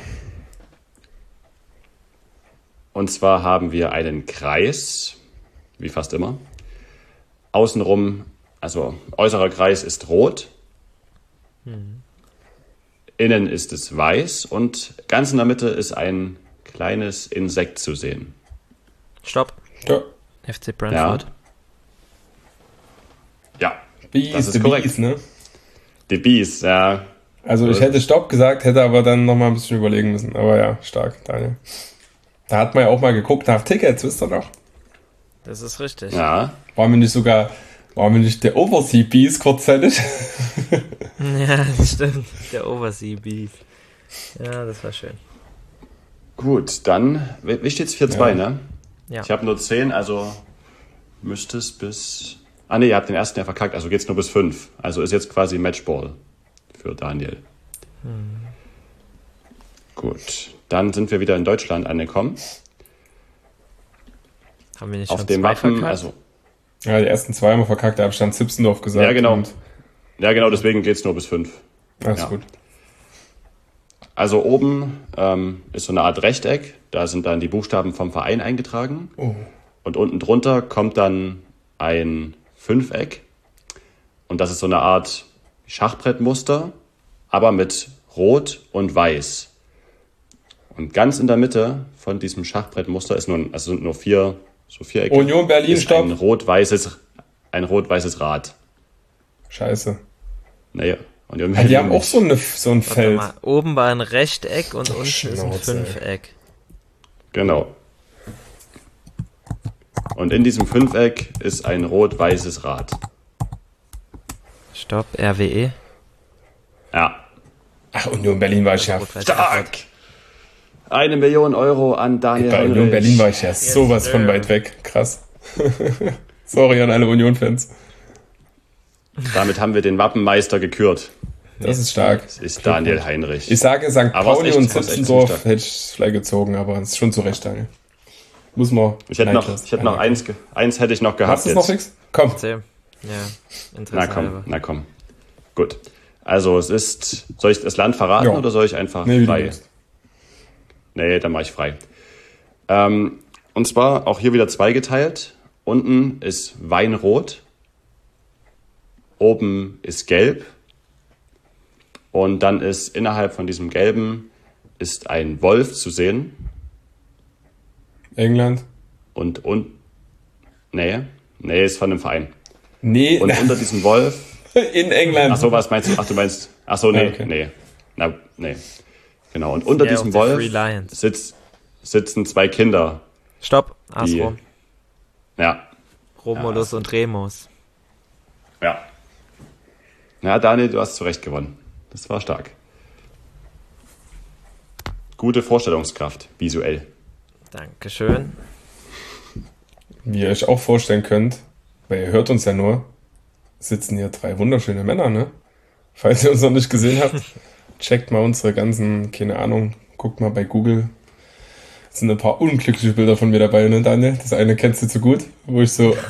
Und zwar haben wir einen Kreis, wie fast immer. Außenrum, also äußerer Kreis ist rot. Innen ist es weiß und ganz in der Mitte ist ein kleines Insekt zu sehen. Stopp. Ja. FC Brentford. Ja, Bees, Das ist the korrekt. Bees, ne? die Bees, ja. Also ich hätte Stopp gesagt, hätte aber dann noch mal ein bisschen überlegen müssen. Aber ja, stark, Daniel. Da hat man ja auch mal geguckt nach Tickets, wisst ihr doch. Das ist richtig. Ja, Waren wir nicht der Oversea Bees kurzzeitig? Ja, das stimmt. Der Oversea Beef. Ja, das war schön. gut, dann, wie steht's 4-2, Ja. ne? Ja. Ich habe nur 10, also müsste es bis... Ah ne, ihr habt den ersten ja verkackt, also geht's nur bis 5. Also ist jetzt quasi Matchball für Daniel. Gut, dann sind wir wieder in Deutschland angekommen. Haben wir nicht Auf schon dem zwei Wappen, verkackt? also Ja, die ersten zwei haben wir verkackt, da habe ich dann Zipsendorf gesagt. Ja, genau. Und, Deswegen geht's nur bis 5. alles Ja. gut. Also oben ist so eine Art Rechteck, da sind dann die Buchstaben vom Verein eingetragen. Oh. Und unten drunter kommt dann ein Fünfeck. Und das ist so eine Art Schachbrettmuster, aber mit Rot und Weiß. Und ganz in der Mitte von diesem Schachbrettmuster sind nur vier Ecke. Union Berlin, ist stopp. ein rot-weißes Rad. Scheiße. Naja, Union Ja, Berlin die haben auch nicht. so ein Warte Feld. mal, oben war ein Rechteck und unten ist ein Schnauze, ey. Fünfeck. Genau. Und in diesem Fünfeck ist ein rot-weißes Rad. Stopp, RWE. Ja. Ach, Union Berlin war ich ja Rot-Weiß. Stark! 1 Million Euro an Daniel Bei Heinrich. Union Berlin war ich ja sowas von weit weg. Krass. Sorry an alle Union-Fans. Damit haben wir den Wappenmeister gekürt. Das ist stark. Das ist Daniel Heinrich. Ich sage St. Aber Pauli es ist und echt- es ist echt Zipsendorf stark. hätte ich vielleicht gezogen, aber es ist schon zu Recht, Daniel. Muss man. Ich hätte noch eins hätte ich noch gehabt Hast du noch jetzt. nichts? Komm. Erzähl. Ja, Na interessant. komm, na komm. Gut. Also soll ich das Land verraten Ja. oder soll ich einfach Nee, wie du frei? willst. Nee, dann mache ich frei. Und zwar auch hier wieder zweigeteilt. Unten ist Weinrot. Oben ist Gelb. Und dann ist innerhalb von diesem Gelben ist ein Wolf zu sehen. England? Nee, ist von einem Verein. Nee, Und unter diesem Wolf. in England. Ach so, was meinst du? Ach, du meinst. Ach so, nee, Ja, okay. nee. Genau. Und unter Ja, diesem und die Wolf Free Lions. sitzen zwei Kinder. Stopp, Asro. Ja, Romulus und Remus. ja. Ja, Daniel, du hast zu Recht gewonnen. Das war stark. Gute Vorstellungskraft, visuell. Dankeschön. Wie ihr euch auch vorstellen könnt, weil ihr hört uns ja nur, sitzen hier 3 wunderschöne Männer, ne? Falls ihr uns noch nicht gesehen habt, checkt mal unsere ganzen, keine Ahnung, guckt mal bei Google. Es sind ein paar unglückliche Bilder von mir dabei, ne, Daniel? Das eine kennst du zu gut, wo ich so...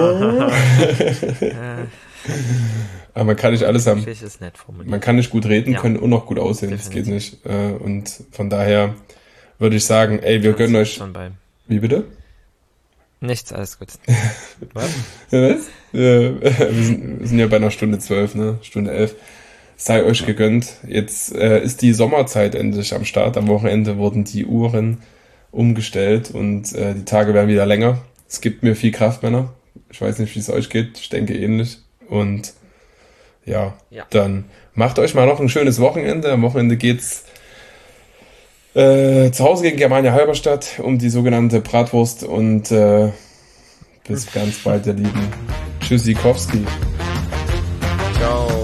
Aber man kann nicht alles haben. Wirklich ist nett formuliert. Man kann nicht gut reden Ja. können und noch gut aussehen. Definitiv. Das geht nicht. Und von daher würde ich sagen, ey, wir gönnen euch... Schon bei. Wie bitte? Nichts, alles gut. Was? Was? Wir sind ja bei einer Stunde 12, ne? Stunde 11. Sei euch gegönnt. Jetzt ist die Sommerzeit endlich am Start. Am Wochenende wurden die Uhren umgestellt und die Tage werden wieder länger. Es gibt mir viel Kraft, Männer. Ich weiß nicht, wie es euch geht. Ich denke ähnlich. Und ja, dann macht euch mal noch ein schönes Wochenende. Am Wochenende geht's zu Hause gegen Germania Halberstadt um die sogenannte Bratwurst und bis ganz bald, ihr Lieben. Tschüssikowski. Ciao.